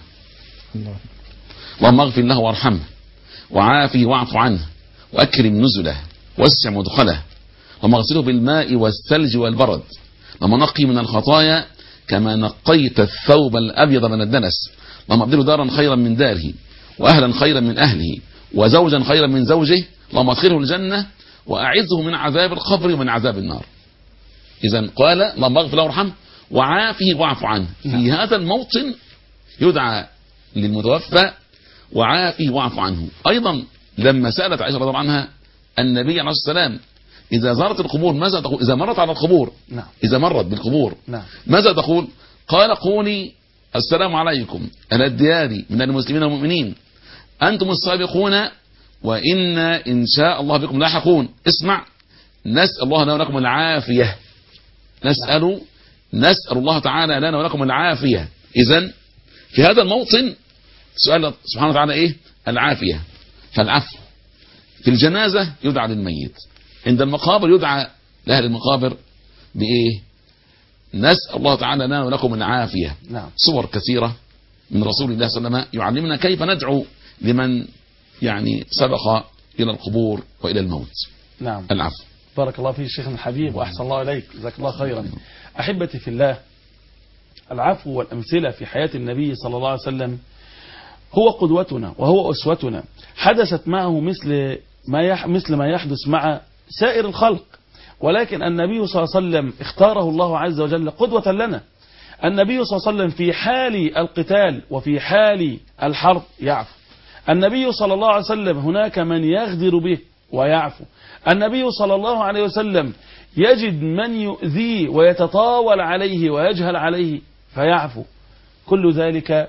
اللهم اغفر له وارحمه وعافه واعف عنه وأكرم نزله واسع مدخله، اللهم اغسله بالماء والثلج والبرد، اللهم نقي من الخطايا كما نقيت الثوب الأبيض من الدنس، اللهم ابدله دارا خيرا من داره وأهلا خيرا من أهله وزوجا خيرا من زوجه، اللهم ادخله الجنة وأعذه من عذاب القبر ومن عذاب النار. إذن قال اللهم اغفر له وارحمه وعافه واعف عنه. في هذا الموطن يدعى للمتوفى وعافه واعف عنه. أيضا لما سألت عائشة رضي الله عنها النبي عليه الصلاة والسلام إذا زارت القبور ماذا تقول؟ إذا مرت على القبور، نعم. إذا مرت بالقبور، نعم. ماذا تقول؟ قال قولي السلام عليكم أهل الديار من المسلمين والمؤمنين، أنتم السابقون وإنا إن شاء الله بكم لاحقون. اسمع، نسأل الله لنا ولكم العافية، نسأل نسأل الله تعالى لنا ولكم العافية. إذن في هذا الموطن سؤال سبحانه وتعالى إيه؟ العافية. فالعفو في الجنازة يدعى للميت، عند المقابر يدعى لأهل المقابر بإيه؟ نسأل الله تعالى لنا ولكم العافية. نعم. صور كثيرة من رسول الله صلى الله عليه وسلم يعلمنا كيف ندعو لمن يعني سبق إلى القبور وإلى الموت. نعم. العفو. بارك الله فيك شيخنا الحبيب وأحسن الله إليك، جزاك الله خيرا. أحبتي في الله، العفو والأمثلة في حياة النبي صلى الله عليه وسلم هو قدوتنا وهو أسوتنا. حدثت معه مثل ما يح مثل ما يحدث مع سائر الخلق، ولكن النبي صلى الله عليه وسلم اختاره الله عز وجل قدوة لنا. النبي صلى الله عليه وسلم في حال القتال وفي حال الحرب يعفو. النبي صلى الله عليه وسلم هناك من يغدر به ويعفو. النبي صلى الله عليه وسلم يجد من يؤذيه ويتطاول عليه ويجهل عليه فيعفو. كل ذلك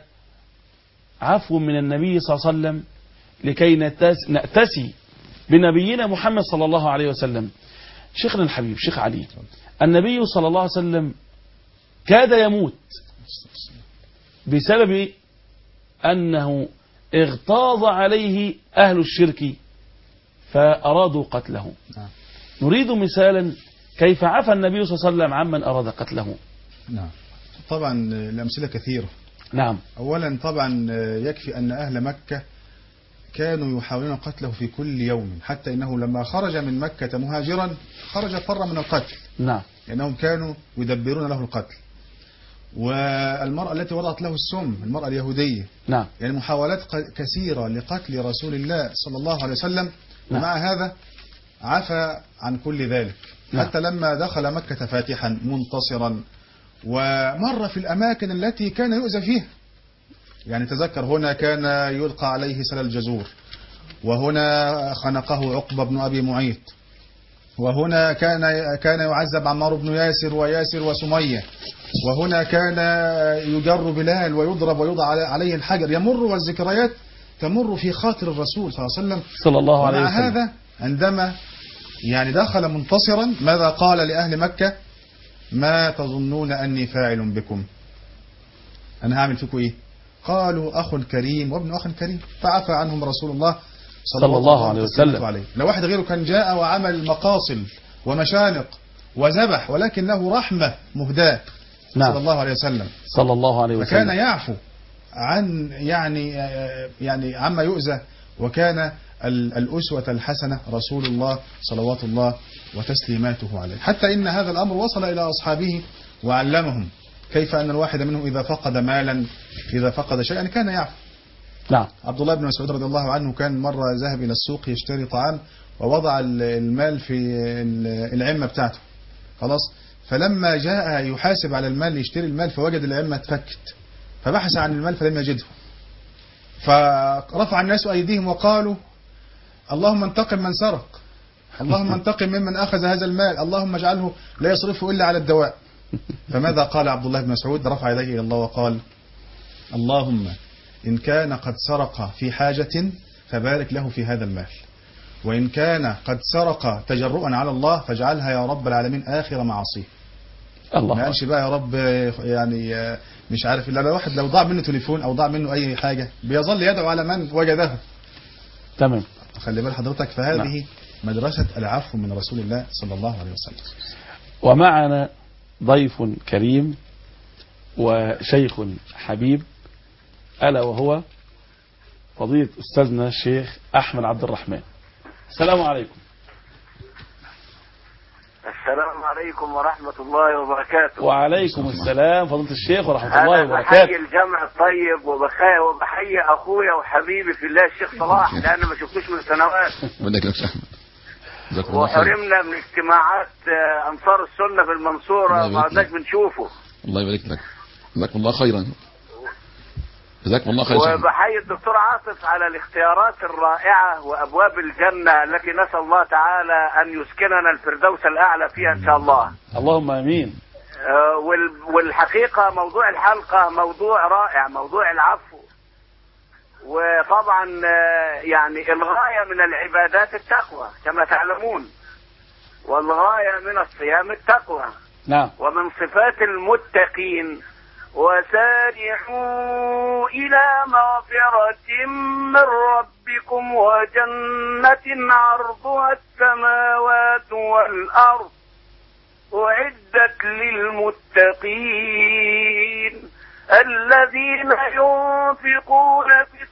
عفو من النبي صلى الله عليه وسلم لكي نأتسي بنبينا محمد صلى الله عليه وسلم. شيخنا الحبيب شيخ علي، النبي صلى الله عليه وسلم كاد يموت بسبب أنه اغتاظ عليه أهل الشرك فأرادوا قتله. نريد مثالا كيف عفى النبي صلى الله عليه وسلم عمن أراد قتله. نعم. طبعا الأمثلة كثيرة. نعم. أولا طبعا يكفي أن أهل مكة كانوا يحاولون قتله في كل يوم، حتى إنه لما خرج من مكة مهاجرا خرج فر من القتل. نعم. لأنهم كانوا يدبرون له القتل. والمرأة التي وضعت له السم، المرأة اليهودية، نعم. يعني محاولات كثيرة لقتل رسول الله صلى الله عليه وسلم. نعم. ومع هذا عفى عن كل ذلك. نعم. حتى لما دخل مكة فاتحا منتصرا ومر في الأماكن التي كان يؤذى فيها، يعني تذكر هنا كان يلقى عليه سل الجزور، وهنا خنقه عقبة بن أبي معيط، وهنا كان كان يعذب عمار بن ياسر وياسر وسمية، وهنا كان يجر بلال ويضرب ويوضع عليه الحجر. يمر والذكريات تمر في خاطر الرسول صلى الله عليه وسلم. صلى الله عليه ومع وسلم. هذا عندما يعني دخل منتصرا. ماذا قال لأهل مكة؟ ما تظنون أني فاعل بكم؟ أنا هعمل فيكم إيه؟ قالوا أخ كريم وابن أخ كريم، فعفى عنهم رسول الله صلى الله عليه وسلم. عليه. لو واحد غيره كان جاء وعمل مقاصل ومشانق وذبح، ولكنه رحمة مهداة نعم. صلى الله عليه وسلم صلى الله عليه وسلم، فكان يعفو عن يعني يعني عما يؤذى، وكان الأسوة الحسنة رسول الله صلوات الله وتسليماته عليه. حتى إن هذا الأمر وصل إلى أصحابه وعلمهم كيف أن الواحد منهم إذا فقد مالا، إذا فقد شيئا كان يعفو. نعم. عبد الله بن مسعود رضي الله عنه كان مرة ذهب إلى السوق يشتري طعام، ووضع المال في العمة بتاعته خلاص، فلما جاء يحاسب على المال يشتري المال فوجد العمة اتفكت، فبحث عن المال فلم يجده، فرفع الناس أيديهم وقالوا اللهم انتقم من سرق، اللهم انتقم ممن أخذ هذا المال، اللهم اجعله لا يصرفه إلا على الدواء. فماذا قال عبد الله بن مسعود؟ رفع يديه إلى الله وقال اللهم إن كان قد سرق في حاجة فبارك له في هذا المال، وإن كان قد سرق تجرؤا على الله فاجعلها يا رب العالمين آخر معاصيه. الله ما قالش بقى يا رب يعني مش عارف، إلا لو واحد لو ضاع منه تليفون أو ضاع منه أي حاجة بيظل يدعو على من وجده. تمام. خلي بال حضرتك، فهذه نعم. مدرسة العفو من رسول الله صلى الله عليه وسلم. ومعنا ضيف كريم وشيخ حبيب، ألا وهو فضيلة أستاذنا الشيخ أحمد عبد الرحمن. السلام عليكم. السلام عليكم ورحمة الله وبركاته. وعليكم السلام فضيلة الشيخ ورحمة الله وبركاته. بحيي الجمع الطيب وبحيي وبحيي أخويا وحبيبي في الله الشيخ صلاح، لأن ما شفتوش من سنوات وحرمنا من اجتماعات أنصار السنة في المنصورة، ما عدناش بنشوفه. الله يبارك لك، جزاكم الله خيرا. جزاكم الله خيرا. وبحيي الدكتور عاطف على الاختيارات الرائعة وأبواب الجنة التي نسأل الله تعالى أن يسكننا الفردوس الأعلى فيها إن شاء الله. اللهم آمين. والحقيقة موضوع الحلقة موضوع رائع، موضوع العفو. وطبعا يعني الغاية من العبادات التقوى كما تعلمون، والغاية من الصيام التقوى. نعم. ومن صفات المتقين وسارعوا إلى مغفرة من ربكم وجنة عرضها السماوات والأرض أعدت للمتقين الذين ينفقون في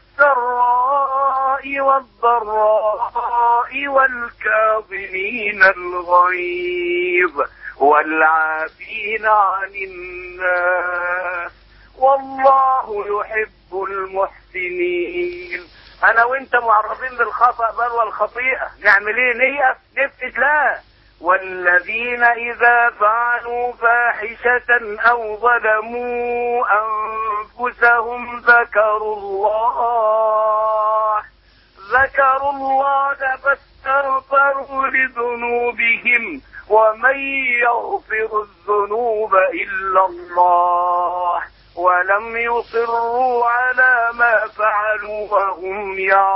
السراء والضراء والكاظمين الغيظ والعافين عن الناس والله يحب المحسنين. انا وانت معرضين للخطأ بل والخطيئة، نعمل ايه؟ نيأس نفقد؟ لا. والذين اذا فعلوا فاحشة او ظلموا انفسهم ذكروا الله ذكروا الله فاستغفروا لذنوبهم ومن يغفر الذنوب إلا الله ولم يصروا على ما فعلوا وهم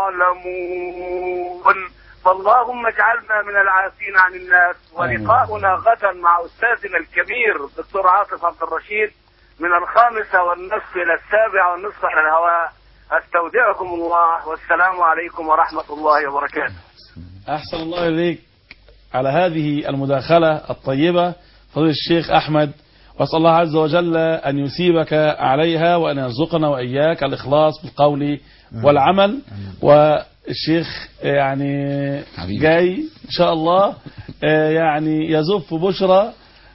يعلمون. فاللهم اجعلنا من العافين عن الناس. ولقاؤنا غدا مع أستاذنا الكبير الدكتور عاطف عبد الرشيد من الخامسة والنصف إلى السابعة والنصف على الهواء. أستودعكم الله والسلام عليكم ورحمة الله وبركاته. أحسن الله إليك على هذه المداخلة الطيبة فضيلة الشيخ أحمد، وأسأل الله عز وجل أن يثيبك عليها وأن يرزقنا وإياك الإخلاص بالقول والعمل. والشيخ يعني جاي إن شاء الله يعني يزف بشرى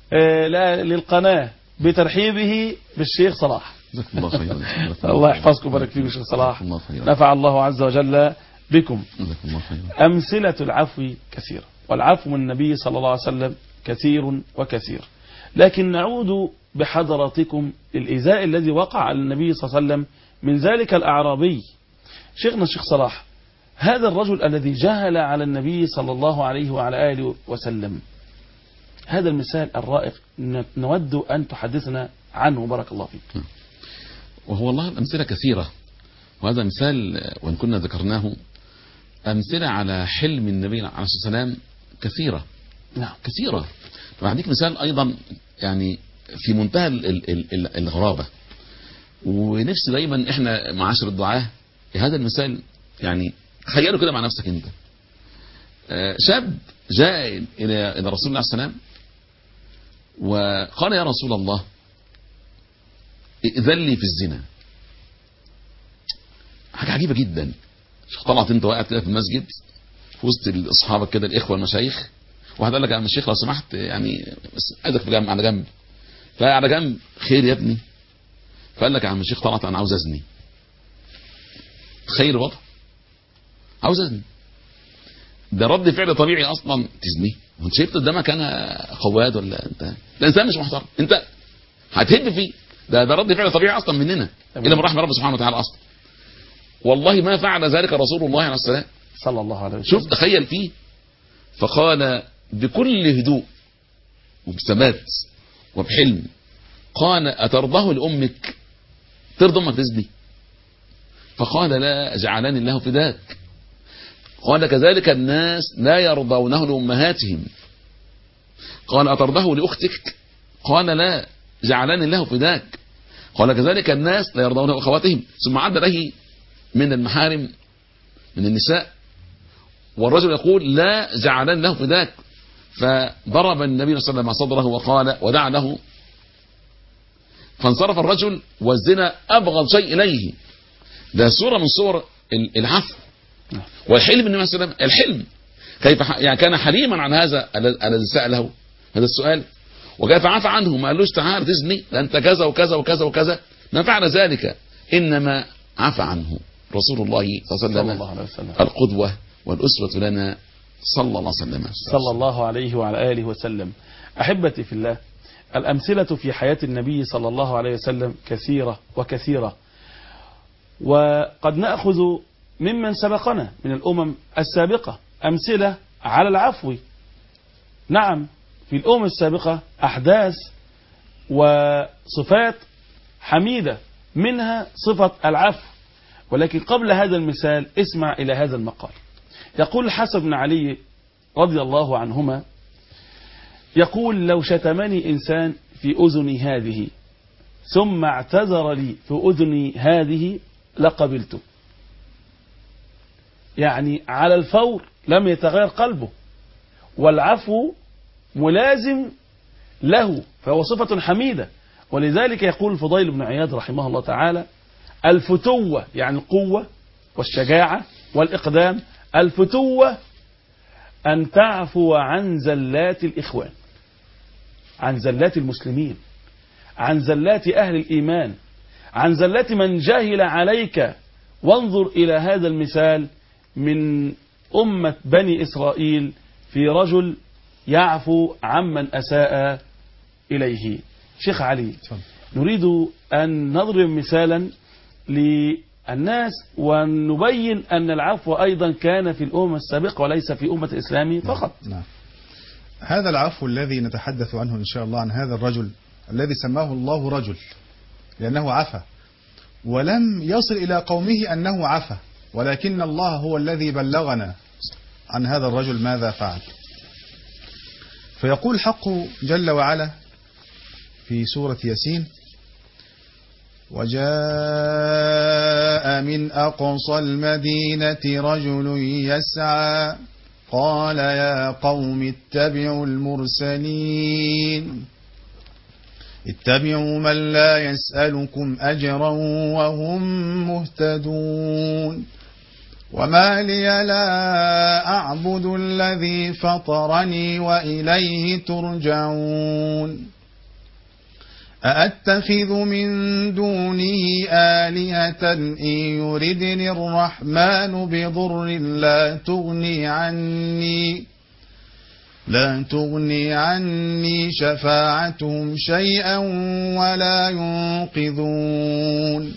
للقناة بترحيبه بالشيخ صلاح. الله خير. الله يحفظكم ويبارك فيكم الشيخ صلاح، نفع الله عز وجل بكم. أمثلة العفو كثيرة، والعفو من النبي صلى الله عليه وسلم كثير وكثير، لكن نعود بحضراتكم للإيذاء الذي وقع على النبي صلى الله عليه وسلم من ذلك الأعرابي. شيخنا الشيخ صلاح، هذا الرجل الذي جهل على النبي صلى الله عليه وعلى آله وسلم، هذا المثال الرائق نود أن تحدثنا عنه بارك الله فيك. وهو والله الأمثلة كثيرة، وهذا مثال وإن كنا ذكرناه أمثلة على حلم النبي عليه الصلاة والسلام كثيرة نعم. كثيرة. وهديك مثال أيضا يعني في منتهى ال ال ال الغرابة، ونفسي دايما احنا معاشر الدعاة هذا المثال يعني تخيلوا كده مع نفسك انت. شاب جاء الى الى رسول الله صلى الله عليه وسلم وقال يا رسول الله ائذن لي في الزنا. حاجة عجيبة جدا. طلعت انت وقعت كده في المسجد في وسط اصحابك كده الاخوه المشايخ، واحد قال لك يا عم الشيخ لو سمحت يعني بس عايزك في جنب على جنب، فعلى جنب خير يا ابني، فقال لك يا عم الشيخ طلعت انا عاوز ازني. تخيل الوضع، عاوز ازني. ده رد فعل طبيعي اصلا تزني، وانت شايف قدامك انا خواد ولا انت؟ ده انسان مش محترم، انت هتهب فيه. ده ده رد فعل طبيعي اصلا مننا الى من رحم رب سبحانه وتعالى اصلا. والله ما فعل ذلك رسول الله عليه الصلاه صلى الله عليه وسلم. شوف تخيل فيه، فقال بكل هدوء وبثبات وبحلم، قال أترضاه لأمك؟ ترضى أمك تزني؟ فقال لا جعلني الله فداك. قال كذلك الناس لا يرضونه لأمهاتهم. قال أترضاه لأختك؟ قال لا جعلني الله فداك. قال كذلك الناس لا يرضونه أخواتهم. ثم عد له من المحارم من النساء، والرجل يقول لا جعلني له فداك. فضرب النبي صلى الله عليه وسلم صدره وقال ودعا له، فانصرف الرجل والزنا أبغض شيء إليه. ده صورة من صور العفو والحلم. النبي صلى الله عليه وسلم الحلم كيف يعني كان حليما عن هذا الذي سأله هذا السؤال، وكيف عفى عنه. ما قالوش تعال تزني، ده انت كذا وكذا وكذا وكذا، ما فعل ذلك، إنما عفى عنه رسول الله صلى الله عليه وسلم القدوة والأسوة لنا صلى الله عليه وسلم صلى الله عليه وعلى آله وسلم. أحبتي في الله، الأمثلة في حياة النبي صلى الله عليه وسلم كثيرة وكثيرة، وقد نأخذ ممن سبقنا من الأمم السابقة أمثلة على العفو. نعم، في الأمم السابقة أحداث وصفات حميدة، منها صفة العفو. ولكن قبل هذا المثال اسمع إلى هذا المقال. يقول الحسن بن علي رضي الله عنهما، يقول لو شتمني إنسان في أذني هذه ثم اعتذر لي في أذني هذه لقبلته. يعني على الفور لم يتغير قلبه، والعفو ملازم له، فهو صفة حميدة. ولذلك يقول الفضيل بن عياض رحمه الله تعالى الفتوة، يعني القوة والشجاعة والإقدام، الفتوة أن تعفو عن زلات الإخوان، عن زلات المسلمين، عن زلات أهل الإيمان، عن زلات من جاهل عليك. وانظر إلى هذا المثال من أمة بني إسرائيل في رجل يعفو عمن أساء إليه. شيخ علي، نريد أن نضرب مثالا للناس ونبين أن العفو أيضا كان في الأمم السابقة وليس في أمة الإسلام فقط. نعم. نعم. هذا العفو الذي نتحدث عنه إن شاء الله عن هذا الرجل الذي سماه الله رجل لأنه عفى، ولم يصل إلى قومه أنه عفى، ولكن الله هو الذي بلغنا عن هذا الرجل ماذا فعل. فيقول الحق جل وعلا في سورة ياسين: وجاء من أقصى المدينة رجل يسعى قال يا قوم اتبعوا المرسلين اتبعوا من لا يسألكم أجرا وهم مهتدون وما لي لا أعبد الذي فطرني وإليه ترجعون أأتخذ من دونه آلهة إن يردني الرحمن بضر لا تغني عني لا تغني عني شفاعتهم شيئا ولا ينقذون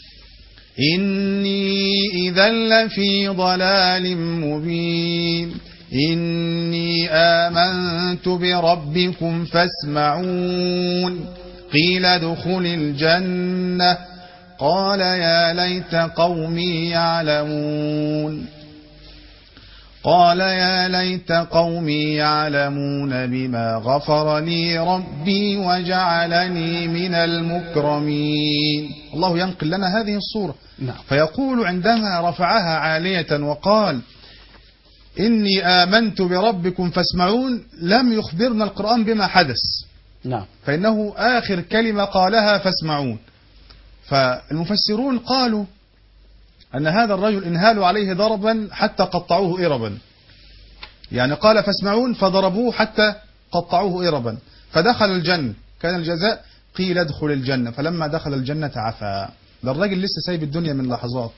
إني إذا لفي ضلال مبين إني آمنت بربكم فاسمعون قيل ادخل الجنة قال يا ليت قومي يعلمون قال يا ليت قومي يعلمون بما غفر لي ربي وجعلني من المكرمين. الله ينقل لنا هذه الصورة. نعم. فيقول عندما رفعها عالية وقال إني آمنت بربكم فاسمعون، لم يخبرنا القرآن بما حدث. نعم. فإنه آخر كلمة قالها فاسمعون. فالمفسرون قالوا أن هذا الرجل انهالوا عليه ضربا حتى قطعوه إربا، يعني قال فاسمعون فضربوه حتى قطعوه إربا، فدخل الجنة. كان الجزاء قيل ادخل الجنة، فلما دخل الجنة عفا. ده الراجل لسه سايب الدنيا من لحظات،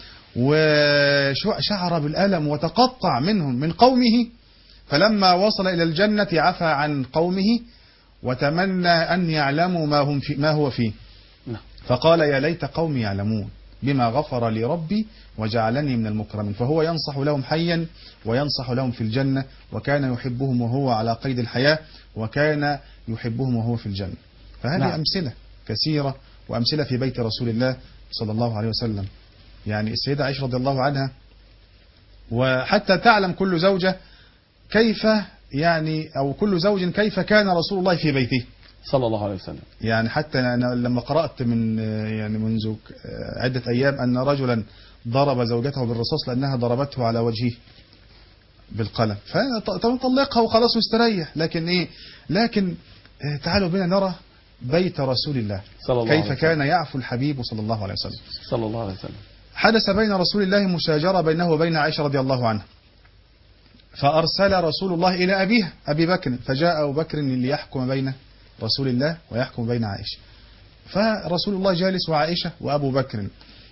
وشعر بالألم وتقطع منهم من قومه، فلما وصل إلى الجنة عفا عن قومه وتمنى أن يعلموا ما, هم في ما هو فيه. فقال يا ليت قومي يعلمون بما غفر لي ربي وجعلني من المكرمين. فهو ينصح لهم حيا وينصح لهم في الجنة، وكان يحبهم وهو على قيد الحياة، وكان يحبهم وهو في الجنة. فهذه نعم. أمثلة كثيرة، وأمثلة في بيت رسول الله صلى الله عليه وسلم. يعني السيدة عائشة رضي الله عنها، وحتى تعلم كل زوجة كيف يعني أو كل زوج كيف كان رسول الله في بيته صلى الله عليه وسلم. يعني حتى أنا لما قرأت من يعني منذ عدة أيام أن رجلا ضرب زوجته بالرصاص لأنها ضربته على وجهه بالقلم، فطلقها وخلاص واستريح. لكن إيه لكن تعالوا بنا نرى بيت رسول الله صلى الله كيف كان يعفو الحبيب صلى الله عليه وسلم. صلى الله عليه وسلم. حدث بين رسول الله مشاجرة بينه وبين عائشة رضي الله عنها، فأرسل رسول الله إلى أبيها أبي بكر، فجاء أبو بكر ليحكم بين رسول الله ويحكم بين عائشة. فرسول الله جالس وعائشة وأبو بكر،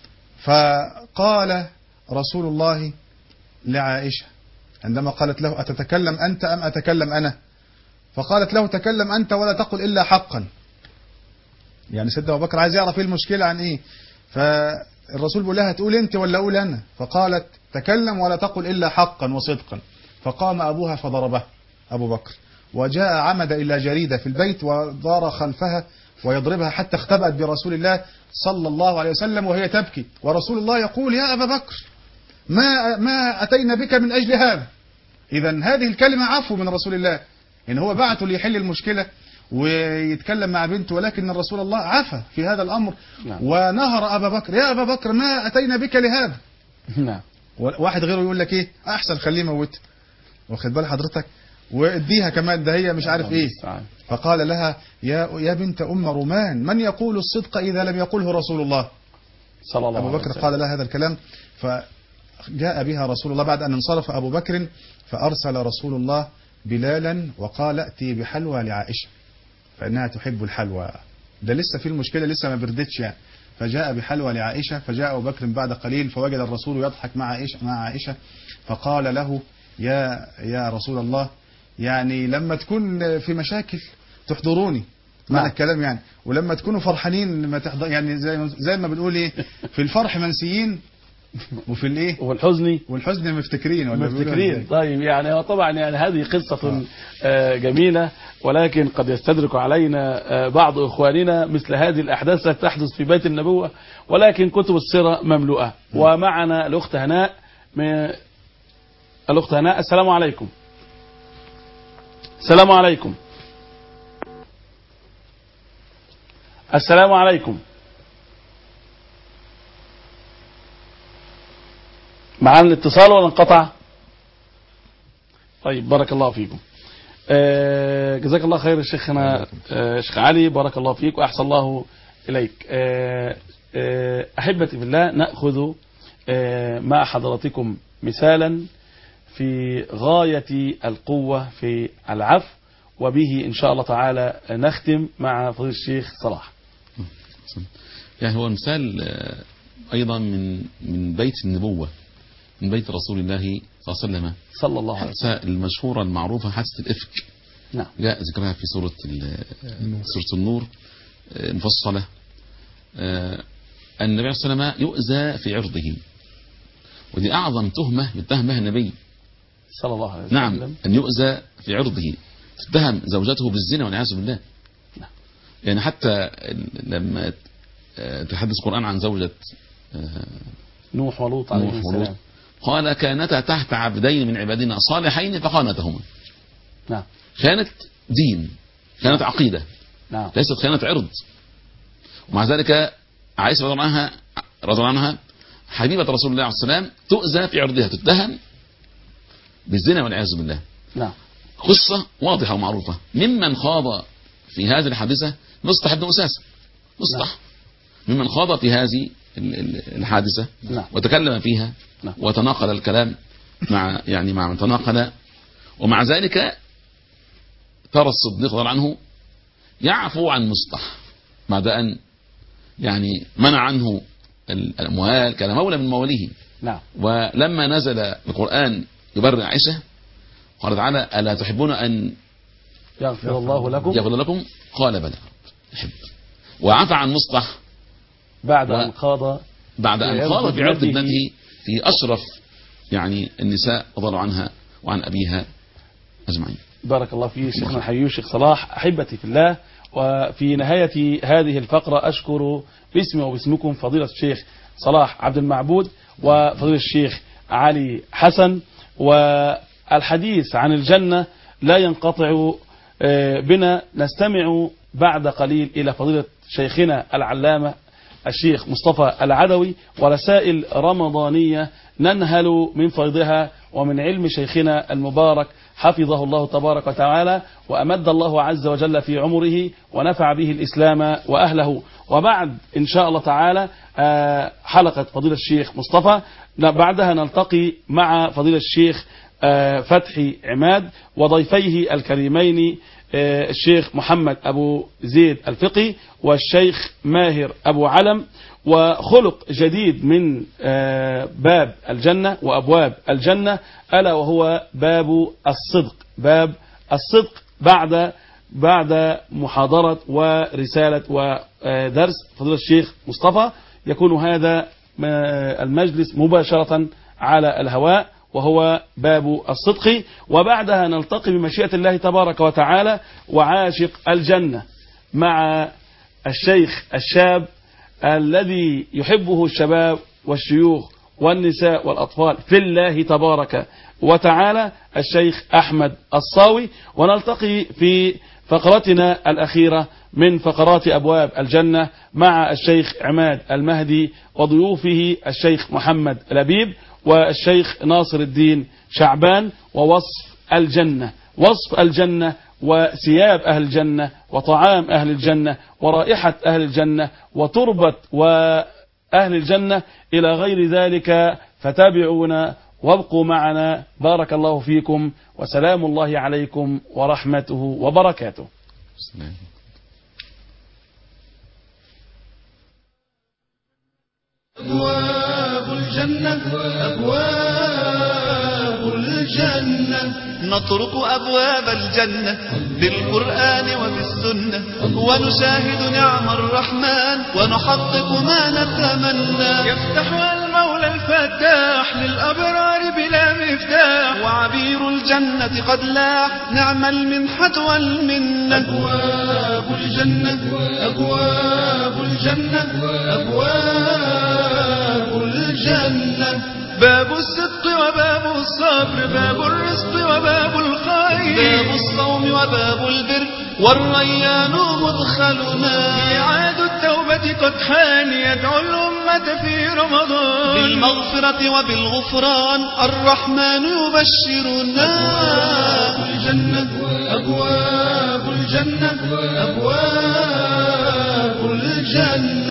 فقال رسول الله لعائشة عندما قالت له أتتكلم أنت أم أتكلم أنا؟ فقالت له تكلم أنت ولا تقل إلا حقا. يعني سيدنا أبو بكر عايز يعرف إيه المشكلة عن إيه، فالرسول بيقول لها تقول أنت ولا أقول أنا؟ فقالت تكلم ولا تقل إلا حقا وصدقا. فقام أبوها فضربه أبو بكر، وجاء عمد إلى جريدة في البيت ودار خلفها ويضربها حتى اختبأت برسول الله صلى الله عليه وسلم وهي تبكي، ورسول الله يقول يا أبا بكر ما ما أتينا بك من أجل هذا. إذا هذه الكلمة عفو من رسول الله، إن هو بعته ليحل المشكلة ويتكلم مع بنته، ولكن الرسول الله عفى في هذا الأمر نعم. ونهر أبا بكر يا أبا بكر ما أتينا بك لهذا. نعم. واحد غيره يقول لك إيه أحسن خليه موت، واخد بال حضرتك، واديها كمان ده هي مش عارف ايه. فقال لها يا يا بنت ام رومان من يقول الصدق اذا لم يقله رسول الله صلى الله عليه وسلم. ابو بكر قال لها هذا الكلام، فجاء بها رسول الله بعد ان انصرف ابو بكر، فارسل رسول الله بلالا وقال ائتي بحلوى لعائشه فانها تحب الحلوى. ده لسه في المشكله لسه ما بردتش يعني. فجاء بحلوى لعائشه، فجاء ابو بكر بعد قليل فوجد الرسول يضحك مع عائشه مع عائشه فقال له يا يا رسول الله يعني لما تكون في مشاكل تحضروني معنى الكلام يعني، ولما تكونوا فرحانين ما تحضر يعني زي زي ما بنقول ايه في الفرح منسيين وفي الايه والحزن والحزن مفتكرين ولا مفتكرين. طيب يعني طبعا يعني هذه قصة آه جميلة، ولكن قد يستدرك علينا آه بعض اخواننا مثل هذه الاحداث التي تحدث في بيت النبوة، ولكن كتب السيرة مملوءة. ومعنا الاخت هناء من الأخت هناء. السلام عليكم. السلام عليكم. السلام عليكم. معنا الاتصال ولا انقطع؟ طيب بارك الله فيكم. آه جزاك الله خير شيخنا آه شيخ علي، بارك الله فيك وأحسن الله إليك. آه آه أحبتي في الله، نأخذ آه مع حضراتكم مثالا في غاية القوة في العفو، وبه إن شاء الله تعالى نختم مع فضيلة الشيخ صلاح. يعني هو مثال أيضا من من بيت النبوة، من بيت رسول الله صلى الله عليه وسلم صلى الله عليه وسلم، المشهورة المعروفة حادثة الإفك. نعم. جاء ذكرها في سورة سورة النور مفصلة. النبي صلى الله عليه وسلم يؤذى في عرضه، ودي أعظم تهمة يتهم بها النبي صلى الله عليه وسلم. نعم، أن يؤذى في عرضه، تتهم زوجته بالزنا والعياذ بالله. نعم. يعني حتى لما تحدث القرآن عن زوجة نوح ولوط عليه السلام، قال كانتا تحت عبدين من عبادنا صالحين فخانتهما. نعم. خيانة دين، خيانة عقيدة، نعم. ليست خيانة عرض. ومع ذلك عائشة رضي الله عنها رضي الله عنها حبيبة رسول الله عليه السلام تؤذى في عرضها، تتهم بالزنا والعياذ بالله. نعم. قصة واضحة ومعروفة. ممن خاض في هذه الحادثة مصطح بن أساسة. مصطح نعم. ممن خاض في هذه الحادثة نعم. وتكلم فيها نعم. وتناقل الكلام مع يعني مع من تناقل، ومع ذلك ترى الصديق رضي الله عنه يعفو عن مصطح بعد أن يعني منع عنه الأموال، كان مولى من مواليه. نعم. ولما نزل القرآن يبرئ عائشة قال تعالى ألا تحبون أن يغفر الله لكم يغفر لكم قال بلى يحب، وعفى عن مصطح بعد أن خاض بعد أن خاض في عرض ابنته في أشرف يعني النساء رضي الله عنها وعن أبيها أجمعين. بارك الله فيه شيخنا الحبيب الشيخ صلاح. أحبتي في الله، وفي نهاية هذه الفقرة أشكر باسمي وباسمكم فضيلة الشيخ صلاح عبد المعبود وفضيلة الشيخ علي حسن. والحديث عن الجنة لا ينقطع بنا، نستمع بعد قليل إلى فضيلة شيخنا العلامة الشيخ مصطفى العدوي ورسائل رمضانية ننهل من فيضها ومن علم شيخنا المبارك حفظه الله تبارك وتعالى وأمد الله عز وجل في عمره ونفع به الإسلام وأهله. وبعد إن شاء الله تعالى حلقة فضيلة الشيخ مصطفى، بعدها نلتقي مع فضيلة الشيخ فتحي عماد وضيفيه الكريمين الشيخ محمد أبو زيد الفقي والشيخ ماهر أبو علم، وخلق جديد من باب الجنة وأبواب الجنة ألا وهو باب الصدق. باب الصدق بعد بعد محاضرة ورسالة ودرس فضيلة الشيخ مصطفى يكون هذا المجلس مباشرة على الهواء وهو باب الصدق. وبعدها نلتقي بمشيئة الله تبارك وتعالى وعاشق الجنة مع الشيخ الشاب الذي يحبه الشباب والشيوخ والنساء والأطفال في الله تبارك وتعالى الشيخ أحمد الصاوي. ونلتقي في فقرتنا الأخيرة من فقرات أبواب الجنة مع الشيخ عماد المهدي وضيوفه الشيخ محمد لبيب والشيخ ناصر الدين شعبان، ووصف الجنة، وصف الجنة وثياب أهل الجنة وطعام أهل الجنة ورائحة أهل الجنة وتربة وأهل الجنة إلى غير ذلك. فتابعونا وابقوا معنا. بارك الله فيكم وسلام الله عليكم ورحمته وبركاته. أبواب الجنة أبواب الجنة نطرق أبواب الجنة بالقرآن وبالسنة ونشاهد نعم الرحمن ونحقق ما نتمنى. يفتح المولى الفتاح للأبرار بلا مفتاح وعبير الجنة قد لاح نعم المنحة والمنة. أبواب الجنة أبواب الجنة أبواب الجنة باب الصدق وباب الصبر باب الرزق وباب الخير باب الصوم وباب البر والريان مدخلنا. ميعاد التوبة قد حان يدعو الأمة في رمضان بالمغفرة وبالغفران الرحمن يبشرنا. أبواب الجنة أبواب الجنة أبواب الجنة.